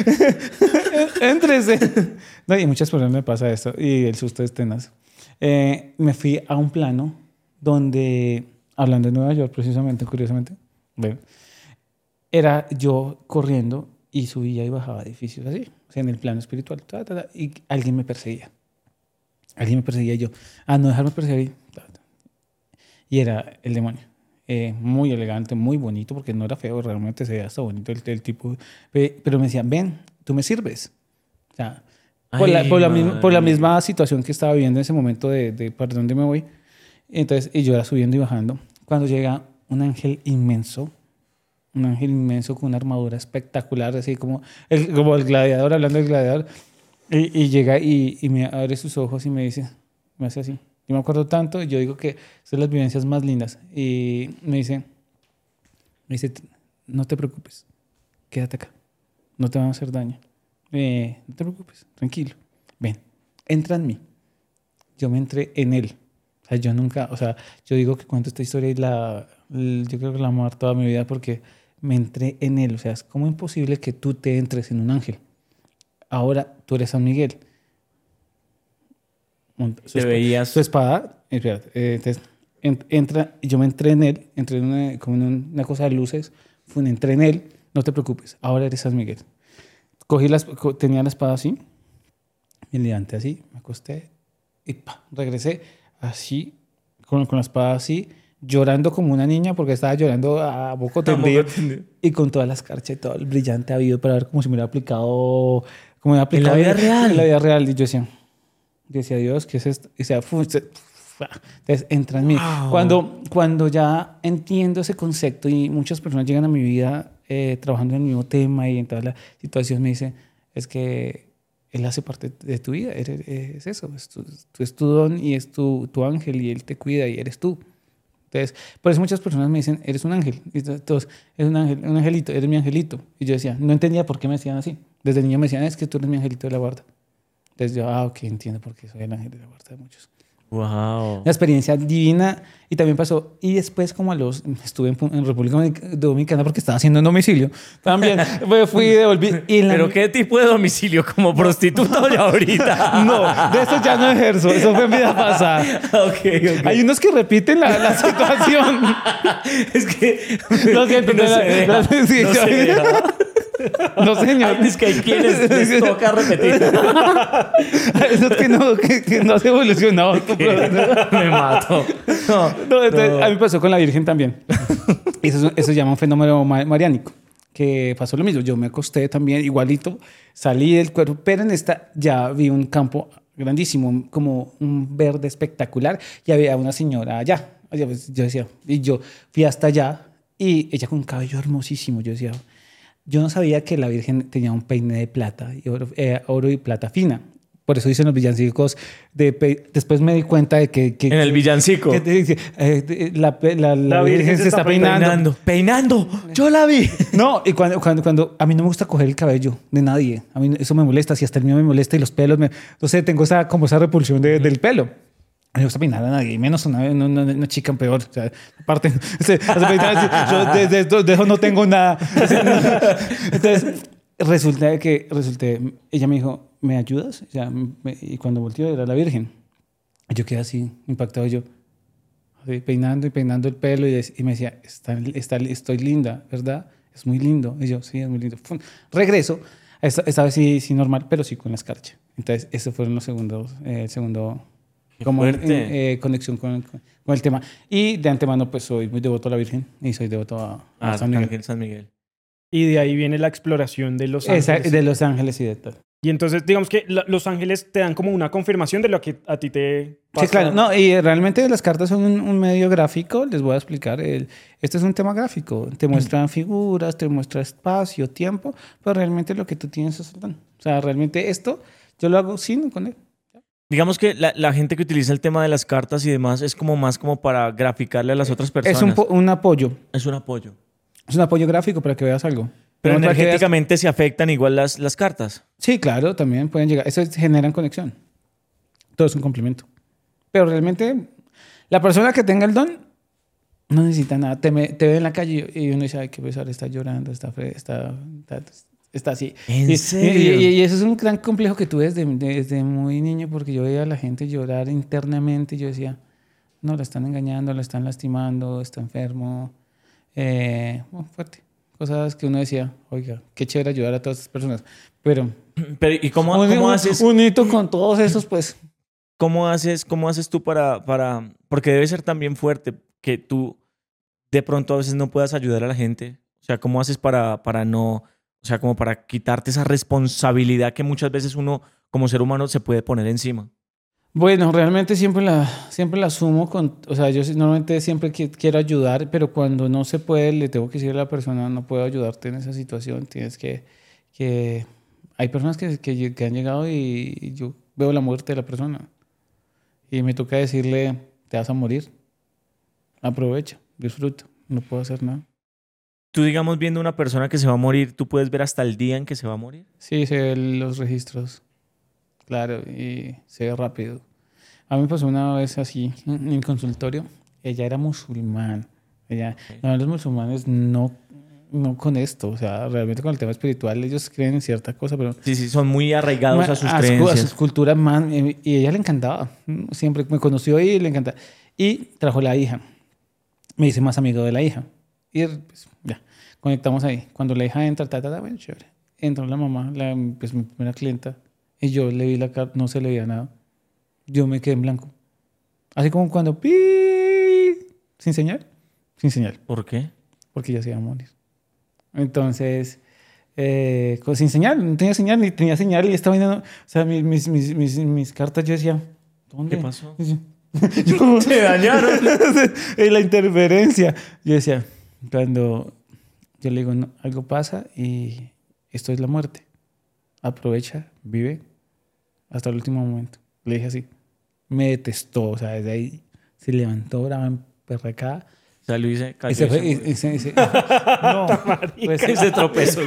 Éntrese. No, y muchas personas me pasa esto y el susto es tenaz. Eh, me fui a un plano donde, hablando de Nueva York precisamente, curiosamente, bueno, era yo corriendo y subía y bajaba edificios así, o sea, en el plano espiritual, ta, ta, ta, y alguien me perseguía. Alguien me perseguía y yo, ah, no, dejarme perseguir. Y era el demonio. Eh, muy elegante, muy bonito, porque no era feo, realmente se veía hasta bonito el, el tipo. Pero me decían, ven, tú me sirves. O sea, por, Ay, la, por, la misma, por la madre. misma situación que estaba viviendo en ese momento de, de para dónde me voy. Entonces, y yo era subiendo y bajando. Cuando llega un ángel inmenso, un ángel inmenso con una armadura espectacular, así como el, como el gladiador, hablando del gladiador, y, y llega y, y me abre sus ojos y me dice, me hace así. Yo me acuerdo tanto, yo digo que son las vivencias más lindas. Y me dice, me dice, no te preocupes, quédate acá, no te van a hacer daño. Eh, no te preocupes, tranquilo, ven, entra en mí. Yo me entré en él. O sea, yo nunca, o sea, yo digo que cuento esta historia y la, yo creo que la amo toda mi vida porque me entré en él. O sea, es como imposible que tú te entres en un ángel. Ahora tú eres San Miguel. Su, Te veías... su espada, espérate, eh, entonces, en, entra, yo me entré en él, entré en una, como en una cosa de luces, fue, entré en él, no te preocupes, ahora eres San Miguel. Cogí las, tenía la espada así, me levanté así, me acosté y pa, regresé así, con, con la espada así, llorando como una niña porque estaba llorando a poco tendido y con todas las carchas y todo el brillante habido para ver como si me hubiera aplicado, como me hubiera aplicado en la vida real. En la vida real. Y yo decía, yo decía, Dios, ¿qué es esto? Y decía, fu, se, fu, entonces entra en mí. Wow. Cuando, cuando ya entiendo ese concepto y muchas personas llegan a mi vida eh, trabajando en el mismo tema y en toda la situación me dicen, es que Él hace parte de tu vida, eres, es eso, es tu, es tu don y es tu, tu ángel y Él te cuida y eres tú. Entonces, por eso muchas personas me dicen, eres un ángel. Y todos, eres un ángel, un angelito, eres mi angelito. Y yo decía, no entendía por qué me decían así. Desde niño me decían, es que tú eres mi angelito de la guarda. Entonces yo, ah, ok, entiendo por qué soy el ángel de la guarda de muchos. Wow. Una experiencia divina. Y también pasó, y después como a los, estuve en, en República Dominicana porque estaba haciendo un domicilio. También me fui y devolví. Y en la, ¿Pero qué tipo de domicilio? ¿Como prostituta o ya ahorita? no, de eso ya no ejerzo. Eso fue en vida pasada. Okay, ok. Hay unos que repiten la, la situación. Es que... Lo siento, no no se la- deja, la- sí, no yo- se deja. No, señor. Es que hay quienes les toca repetir. Eso es que no, que, que no has evolucionado. tu problema. Me mato. No, No, entonces, no. a mí me pasó con la Virgen también. Eso, eso se llama un fenómeno ma- mariánico. Que pasó lo mismo. Yo me acosté también igualito, salí del cuerpo, pero en esta ya vi un campo grandísimo, como un verde espectacular, y había una señora allá. Yo decía, y yo fui hasta allá, y ella con un cabello hermosísimo. Yo decía, yo no sabía que la Virgen tenía un peine de plata, y oro, eh, oro y plata fina. Por eso dicen los villancicos. De pe... Después me di cuenta de que... que En el villancico. que te dice, eh, de- la, la, la Virgen se está peinando. Peinando. Yo la vi. No, y cuando, cuando, cuando a mí no me gusta coger el cabello de nadie. A mí eso me molesta. Si hasta el mío me molesta y los pelos me... Entonces tengo esa, como esa repulsión de, del pelo. A mí no me gusta peinar a nadie, y menos una, una, una, una chica peor. O sea, aparte, o sea, yo de, de, de, de eso no tengo nada. Entonces, resulta que resulté, ella me dijo, ¿me ayudas? Ya, me, y cuando volteó era la Virgen. Y yo quedé así, impactado yo. Así, peinando y peinando el pelo y, y me decía, está, está, estoy linda, ¿verdad? Es muy lindo. Y yo, sí, es muy lindo. Fum. Regreso, esta, esta vez sí, sí normal, pero sí con la escarcha. Entonces, esos fueron los segundos, eh, el segundo... como en, eh, conexión con, con el tema. Y de antemano, pues soy muy devoto a la Virgen y soy devoto a, a Ah, San Miguel. Ángel San Miguel. Y de ahí viene la exploración de los Esa, ángeles. de Los Ángeles y de tal. Y entonces, digamos que la- los ángeles te dan como una confirmación de lo que a ti te pasa. Sí, claro. No, y realmente las cartas son un, un medio gráfico. Les voy a explicar. El, este es un tema gráfico. Te muestran figuras, te muestra espacio, tiempo, pero realmente lo que tú tienes es el don. O sea, realmente esto yo lo hago sin con él. Digamos que la, la gente que utiliza el tema de las cartas y demás es como más como para graficarle a las otras personas. Es un, po- un apoyo. Es un apoyo. Es un apoyo gráfico para que veas algo. Pero para que veas- energéticamente se afectan igual las, las cartas. Sí, claro, también pueden llegar. Eso es- generan conexión. Todo es un complemento. Pero realmente, la persona que tenga el don no necesita nada. Te, me- te ve en la calle y uno dice, ay, qué pesar, está llorando, está, fre- está, está, está así. ¿En y, serio? Y, y- y eso es un gran complejo que tuve desde, desde muy niño porque yo veía a la gente llorar internamente y yo decía, no, la están engañando, la están lastimando, está enfermo. Eh, bueno, fuerte. Cosas que uno decía, oiga, qué chévere ayudar a todas estas personas. Pero Pero, ¿y cómo, un, cómo un- haces? un hito con todos esos, pues. ¿cómo haces, cómo haces tú para, para, porque debe ser también fuerte que tú de pronto a veces no puedas ayudar a la gente? O sea, ¿cómo haces para, para no, o sea, como para quitarte esa responsabilidad que muchas veces uno como ser humano se puede poner encima? Bueno, realmente siempre la, siempre la asumo con, o sea, yo sí- normalmente siempre qui- quiero ayudar, pero cuando no se puede, le tengo que decir a la persona, no puedo ayudarte en esa situación, tienes que, que, hay personas que, que, que han llegado y, y yo veo la muerte de la persona y me toca decirle, te vas a morir, aprovecha, disfruta, no puedo hacer nada. Tú, digamos, viendo una persona que se va a morir, ¿tú puedes ver hasta el día en que se va a morir? Sí, se ven los registros, claro, y se ve rápido. A mí me pasó una vez así en el consultorio. Ella era musulmán. Ella, no, los musulmanes no, no con esto. O sea, realmente con el tema espiritual ellos creen en cierta cosa, pero Sí, sí, son muy arraigados ma- a sus a, su- a creencias. sus culturas, man, y y a ella le encantaba. Siempre me conoció y le encantaba. Y trajo la hija. Me hice más amigo de la hija. Y pues, ya, conectamos ahí. Cuando la hija entra, ta, ta, ta, bueno, chévere. Entró la mamá, la, pues mi primera clienta, y yo le vi la carta, no se le veía nada. Yo me quedé en blanco. Así como cuando pi sin señal, sin señal, ¿Por qué? porque ya se iba a morir. Entonces, eh, con- sin señal, no tenía señal, ni tenía señal y estaba viendo, o sea, mis, mis, mis, mis, mis cartas, yo decía, ¿dónde? ¿Qué pasó? Yo- Se dañaron. en la interferencia. Yo decía, cuando yo le digo, no, algo pasa y esto es la muerte. Aprovecha, vive hasta el último momento. Le dije así. Me detestó, o sea, desde ahí se levantó brava, emperracada. Salió y se cayó. Y se y fue, se y- murió. y se- y se- no, pues, Y se tropezó.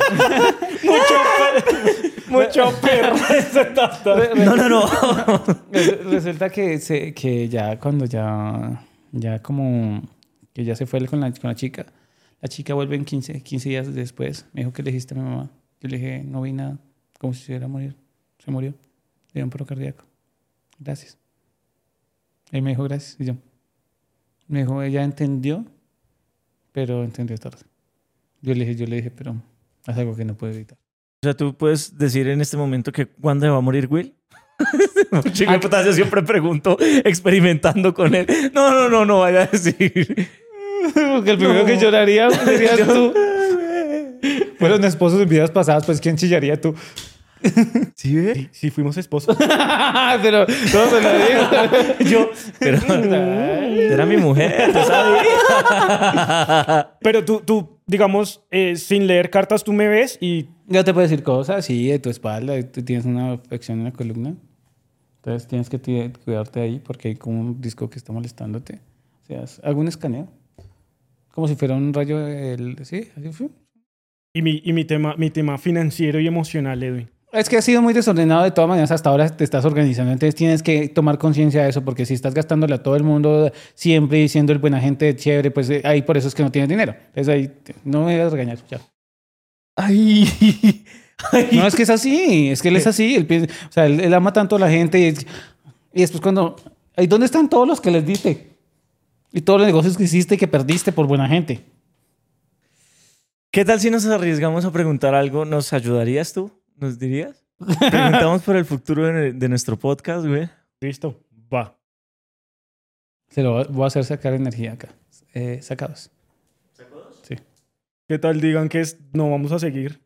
Mucho perro. No, no, no. Res- Resulta que, se, que ya cuando ya, ya como que ya se fue con la, con la chica, la chica vuelve en quince, quince días después. Me dijo, ¿qué le dijiste a mi mamá? Yo le dije, no vi nada, como si se iba a morir. Se murió, le dio un paro cardíaco. Gracias. Él me dijo, gracias. Y yo, me dijo, ella entendió, pero entendió tarde. Yo le dije, yo le dije, pero es algo que no puedo evitar. O sea, tú puedes decir en este momento que ¿cuándo se va a morir Will? Chico de puta, yo siempre pregunto, experimentando con él. No, no, no, no vaya a decir. Porque el primero No. que lloraría serías tú. Fueron esposos en vidas pasadas, pues ¿quién chillaría tú? ¿Sí ve? Sí, sí, fuimos esposos. Pero no me lo digo. Yo, pero era mi mujer, tú sabes. Pero tú, tú digamos, eh, sin leer cartas, tú me ves y Yo te puedo decir cosas, sí, de tu espalda, tú tienes una afección en la columna. Entonces tienes que ti- cuidarte ahí porque hay como un disco que está molestándote. O sea, haz algún escaneo. Como si fuera un rayo del... Sí, así fue. Y mi, y mi, tema, mi tema financiero y emocional, Edwin. Es que has sido muy desordenado de todas maneras. Hasta ahora te estás organizando. Entonces tienes que tomar conciencia de eso porque si estás gastándole a todo el mundo siempre y siendo el buena gente chévere, pues eh, ahí por eso es que no tienes dinero. Entonces ahí te- no me voy a regañar. Ya. Ay, ay. No, es que es así. Es que él es así. Él, piensa- o sea, él, él ama tanto a la gente y, y después cuando... ¿Y dónde están todos los que les diste? Y todos los negocios que hiciste y que perdiste por buena gente. ¿Qué tal si nos arriesgamos a preguntar algo? ¿Nos ayudarías tú? ¿Nos dirías? Preguntamos por el futuro de, de nuestro podcast, güey. ¿Listo? Va. Se lo voy a- voy a hacer sacar energía acá. Eh, sacados. ¿Sacados? Sí. ¿Qué tal digan que es, no vamos a seguir?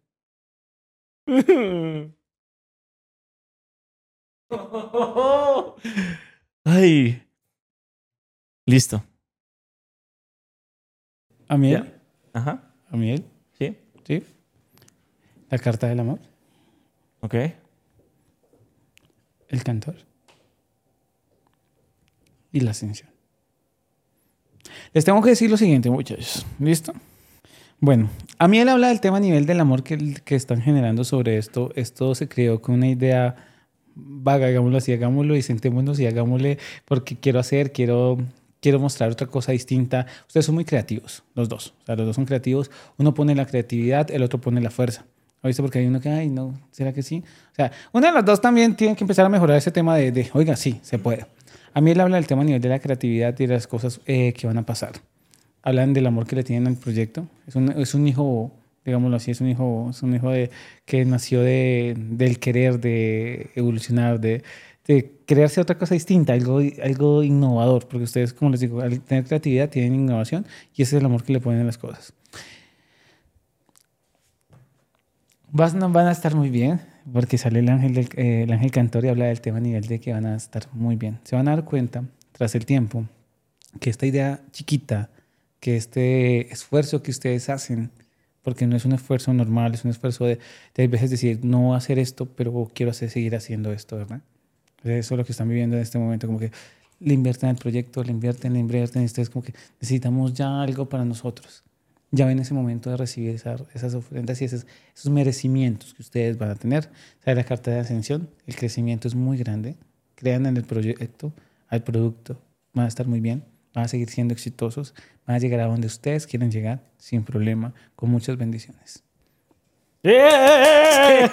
Ay. Listo. ¿A miel? Ya. Ajá. ¿A miel? Sí. Sí. La carta del amor. Ok. El cantor. Y la ascensión. Les tengo que decir lo siguiente, muchachos. ¿Listo? Bueno, a mí él habla del tema a nivel del amor que, que están generando sobre esto. Esto se creó con una idea vaga, hagámoslo así, hagámoslo y sentémonos y hagámosle porque quiero hacer, quiero, quiero mostrar otra cosa distinta. Ustedes son muy creativos, los dos. O sea, los dos son creativos. Uno pone la creatividad, el otro pone la fuerza. ¿Oíste? Porque hay uno que, ay, no, ¿será que sí? O sea, una de las dos también tiene que empezar a mejorar ese tema de, de oiga, sí, se puede. A mí él habla del tema a nivel de la creatividad y de las cosas eh, que van a pasar. Hablan del amor que le tienen al proyecto. Es un, es un hijo, digámoslo así, es un hijo, es un hijo de, que nació de, del querer, de evolucionar, de, de crearse otra cosa distinta, algo, algo innovador, porque ustedes, como les digo, al tener creatividad tienen innovación y ese es el amor que le ponen a las cosas. Van, van a estar muy bien, porque sale el ángel, del, eh, el ángel cantor y habla del tema a nivel de que van a estar muy bien. Se van a dar cuenta, tras el tiempo, que esta idea chiquita, que este esfuerzo que ustedes hacen, porque no es un esfuerzo normal, es un esfuerzo de, de a veces decir, no voy a hacer esto, pero quiero hacer, seguir haciendo esto, ¿verdad? Eso es lo que están viviendo en este momento, como que le invierten en el proyecto, le invierten, le invierten, y ustedes como que necesitamos ya algo para nosotros. Ya ven ese momento de recibir esa, esas ofrendas y esos, esos merecimientos que ustedes van a tener. Sale la carta de ascensión, el crecimiento es muy grande, crean en el proyecto, al producto, van a estar muy bien, van a seguir siendo exitosos, van a llegar a donde ustedes quieren llegar sin problema, con muchas bendiciones. me,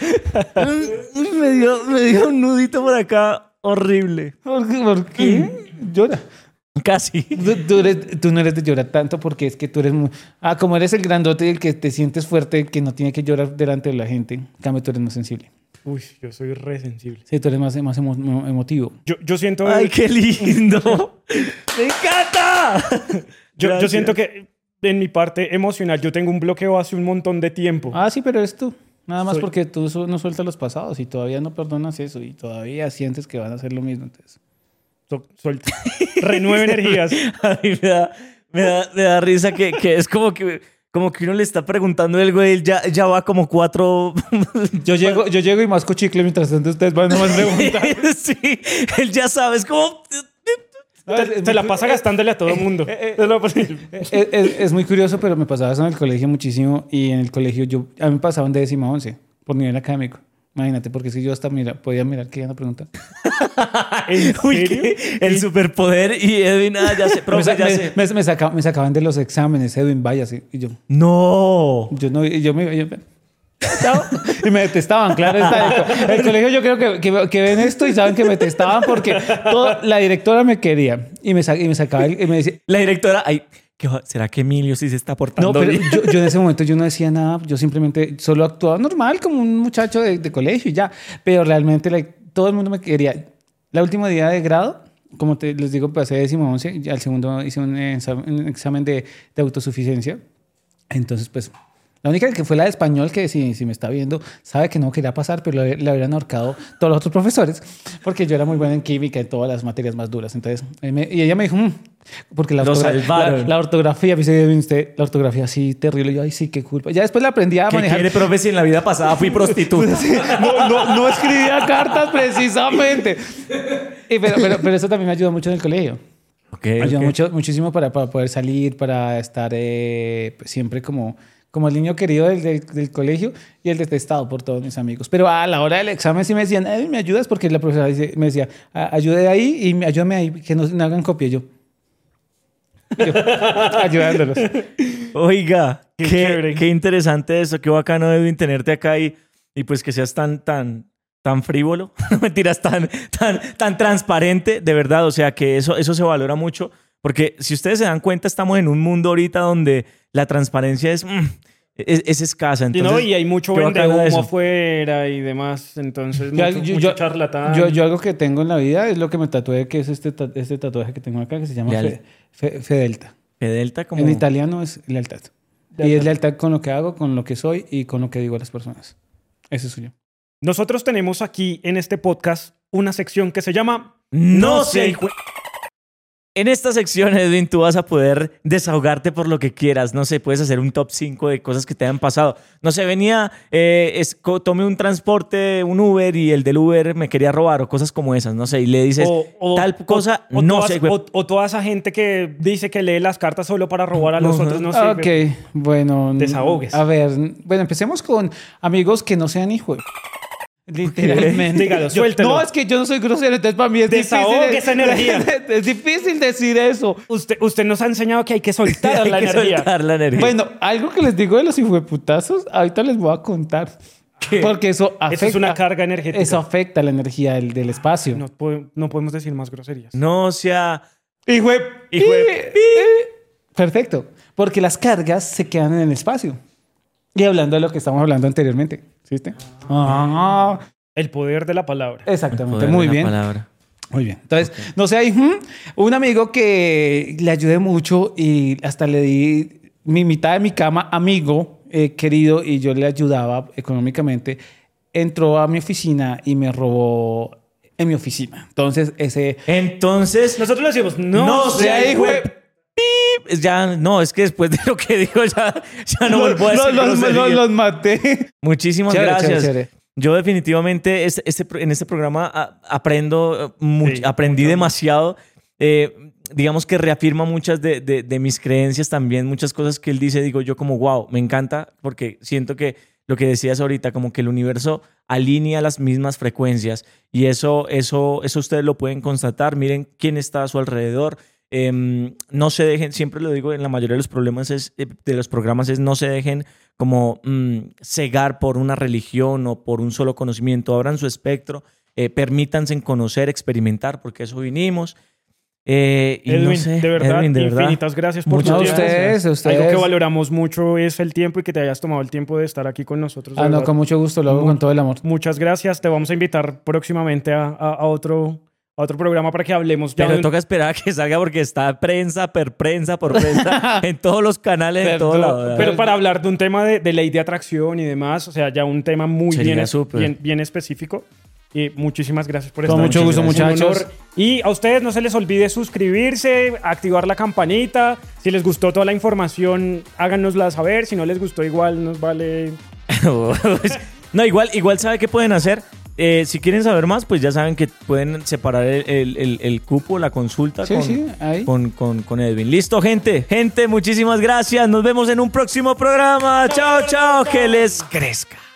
dio, me dio un nudito por acá horrible. ¿Por qué? ¿Por qué? Llora. Casi. Tú, tú, eres, tú no eres de llorar tanto porque es que tú eres muy... Ah, como eres el grandote y el que te sientes fuerte, el que no tiene que llorar delante de la gente. En cambio, tú eres más sensible. Uy, yo soy re sensible. Sí, tú eres más, más emo, emotivo. Yo, yo siento... ¡Ay, qué lindo! ¡Me encanta! yo, yo siento que en mi parte emocional yo tengo un bloqueo hace un montón de tiempo. Ah, sí, pero eres tú. Nada más Soy... porque tú no sueltas los pasados y todavía no perdonas eso y todavía sientes que van a hacer lo mismo. Entonces... Sol... Renueve energías. A mí me da, me da, me da risa que, que es como que, como que uno le está preguntando el güey, ya, ya va como cuatro... yo, llego, yo llego y masco chicle mientras tanto ustedes van a preguntar. Sí, él ya sabe, es como... Se, se la pasa gastándole a todo el mundo. es, es, es muy curioso, pero me pasaba eso en el colegio muchísimo y en el colegio yo, a mí me pasaban de décima a once por nivel académico. Imagínate, porque si yo hasta mira, podía mirar que iban a preguntar. ¿En Uy, serio? ¿qué? El superpoder y Edwin, ah, ya sé, profe, me, ya me, sé. Me, me, saca, me sacaban de los exámenes, Edwin, váyase. Y yo, no. Yo no, y yo me yo, y me detestaban, claro. Está, el colegio yo creo que, que, que ven esto y saben que me detestaban porque todo, la directora me quería y me, y me sacaba y me decía... La directora, ay... ¿Será que Emilio sí se está portando No, pero bien? yo, yo en ese momento yo no decía nada, yo simplemente solo actuaba normal como un muchacho de, de colegio y ya, pero realmente like, todo el mundo me quería. La última día de grado, como te, les digo, pasé décimo once, y al segundo hice un, un examen de, de autosuficiencia, entonces pues la única que fue la de español, que si, si me está viendo, sabe que no quería pasar, pero le, le habrían ahorcado todos los otros profesores, porque yo era muy buena en química, en todas las materias más duras. Entonces, me, y ella me dijo, mmm, porque la, ortogra la, la ortografía, me dice usted, la ortografía así terrible. Y yo, ay, sí, qué culpa. Ya después la aprendí a ¿Qué manejar. quiere, profe, si en la vida pasada fui prostituta? Sí, no, no, no escribía cartas precisamente. Y, pero, pero, pero eso también me ayudó mucho en el colegio. Okay, me ayudó okay. mucho, muchísimo para, para poder salir, para estar eh, siempre como... como el niño querido del, del, del colegio y el detestado por todos mis amigos. Pero a la hora del examen sí me decían, ¿me ayudas? Porque la profesora me decía, ayude ahí y ayúdame ahí, que no, no hagan copia. Yo, yo ayudándolos. Oiga, qué, qué, qué interesante eso, qué bacano, Edwin, tenerte acá y, y pues que seas tan, tan, tan frívolo, no mentiras, tan, tan, tan transparente, de verdad. O sea, que eso, eso se valora mucho. Porque si ustedes se dan cuenta, estamos en un mundo ahorita donde la transparencia es, mm, es, es escasa. Entonces, y, no, y hay mucho vendehumo afuera y demás. Entonces, yo, mucho, yo, mucho yo, charlatán. Yo, yo algo que tengo en la vida es lo que me tatué, que es este, este tatuaje que tengo acá, que se llama fe, fe, Fedelta. Fedelta como... En italiano es lealtad. lealtad. Y es lealtad con lo que hago, con lo que soy y con lo que digo a las personas. Ese es suyo. Nosotros tenemos aquí en este podcast una sección que se llama... No sé... En esta sección, Edwin, tú vas a poder desahogarte por lo que quieras. No sé, puedes hacer un top cinco de cosas que te han pasado. No sé, venía, eh, es, tomé un transporte, un Uber, y el del Uber me quería robar o cosas como esas. No sé, y le dices o, o, tal cosa, o, o no todas, sé. Güey. O, o toda esa gente que dice que lee las cartas solo para robar a los uh-huh. otros, no sé. Ok, güey. Bueno. Desahogues. A ver, bueno, empecemos con amigos que no sean hijos. Literalmente. Dígalo, suéltelo. No, es que yo no soy grosero, entonces para mí es Desahogue difícil. esa energía. Es difícil decir eso. Usted, usted nos ha enseñado que hay que soltar, hay la, que energía. soltar la energía. Bueno, algo que les digo de los hijueputazos, ahorita les voy a contar. ¿Qué? Porque eso afecta. Eso es una carga energética. Eso afecta la energía del, del espacio. No, no podemos decir más groserías. No, o sea... Hijo de... Hijo de... Perfecto. Porque las cargas se quedan en el espacio. Y hablando de lo que estamos hablando anteriormente. ¿Sí? Ah. El poder de la palabra. Exactamente, muy bien. Muy bien. Entonces, okay. no sé, hay hmm, un amigo que le ayudé mucho y hasta le di mi mitad de mi cama, amigo eh, querido, y yo le ayudaba económicamente, entró a mi oficina y me robó en mi oficina. Entonces, ese... Entonces, nosotros le decimos, no, no se hijo de... Ya, no, es que después de lo que dijo ya, ya no vuelvo a decir. Los, los, los, los maté. Muchísimas chévere, gracias. Chévere, chévere. Yo definitivamente este, este, en este programa a, aprendo, much, sí, aprendí mucho. demasiado. Eh, digamos que reafirma muchas de, de, de mis creencias también, muchas cosas que él dice, digo yo como wow, me encanta porque siento que lo que decías ahorita, como que el universo alinea las mismas frecuencias y eso, eso, eso ustedes lo pueden constatar. Miren quién está a su alrededor. Eh, no se dejen, siempre lo digo en la mayoría de los problemas es, de los programas es no se dejen como mmm, cegar por una religión o por un solo conocimiento. Abran su espectro, eh, permítanse en conocer, experimentar, porque eso vinimos. Eh, y Edwin, no sé, de verdad, Edwin, de verdad, infinitas gracias por muchas gracias. Ustedes, ustedes. Algo que valoramos mucho es el tiempo y que te hayas tomado el tiempo de estar aquí con nosotros. Ah, no, con mucho gusto, lo hago con todo el amor. Muchas gracias. Te vamos a invitar próximamente a, a, a otro... otro programa para que hablemos. Pero de... toca esperar a que salga porque está prensa, per prensa, por prensa, en todos los canales, en todo lado. Pero para hablar de un tema de, de ley de atracción y demás, o sea, ya un tema muy bien, bien, bien específico. Y muchísimas gracias por estar. Con mucho gusto, muchachos. Y a ustedes no se les olvide suscribirse, activar la campanita. Si les gustó toda la información, háganosla saber. Si no les gustó, igual nos vale... No, igual, igual ¿sabe qué pueden hacer? Eh, si quieren saber más, pues ya saben que pueden separar el, el, el, el cupo, la consulta sí, con, sí, ahí. Con, con, con Edwin. Listo, gente. Gente, muchísimas gracias. Nos vemos en un próximo programa. Chao, chao. Que les crezca.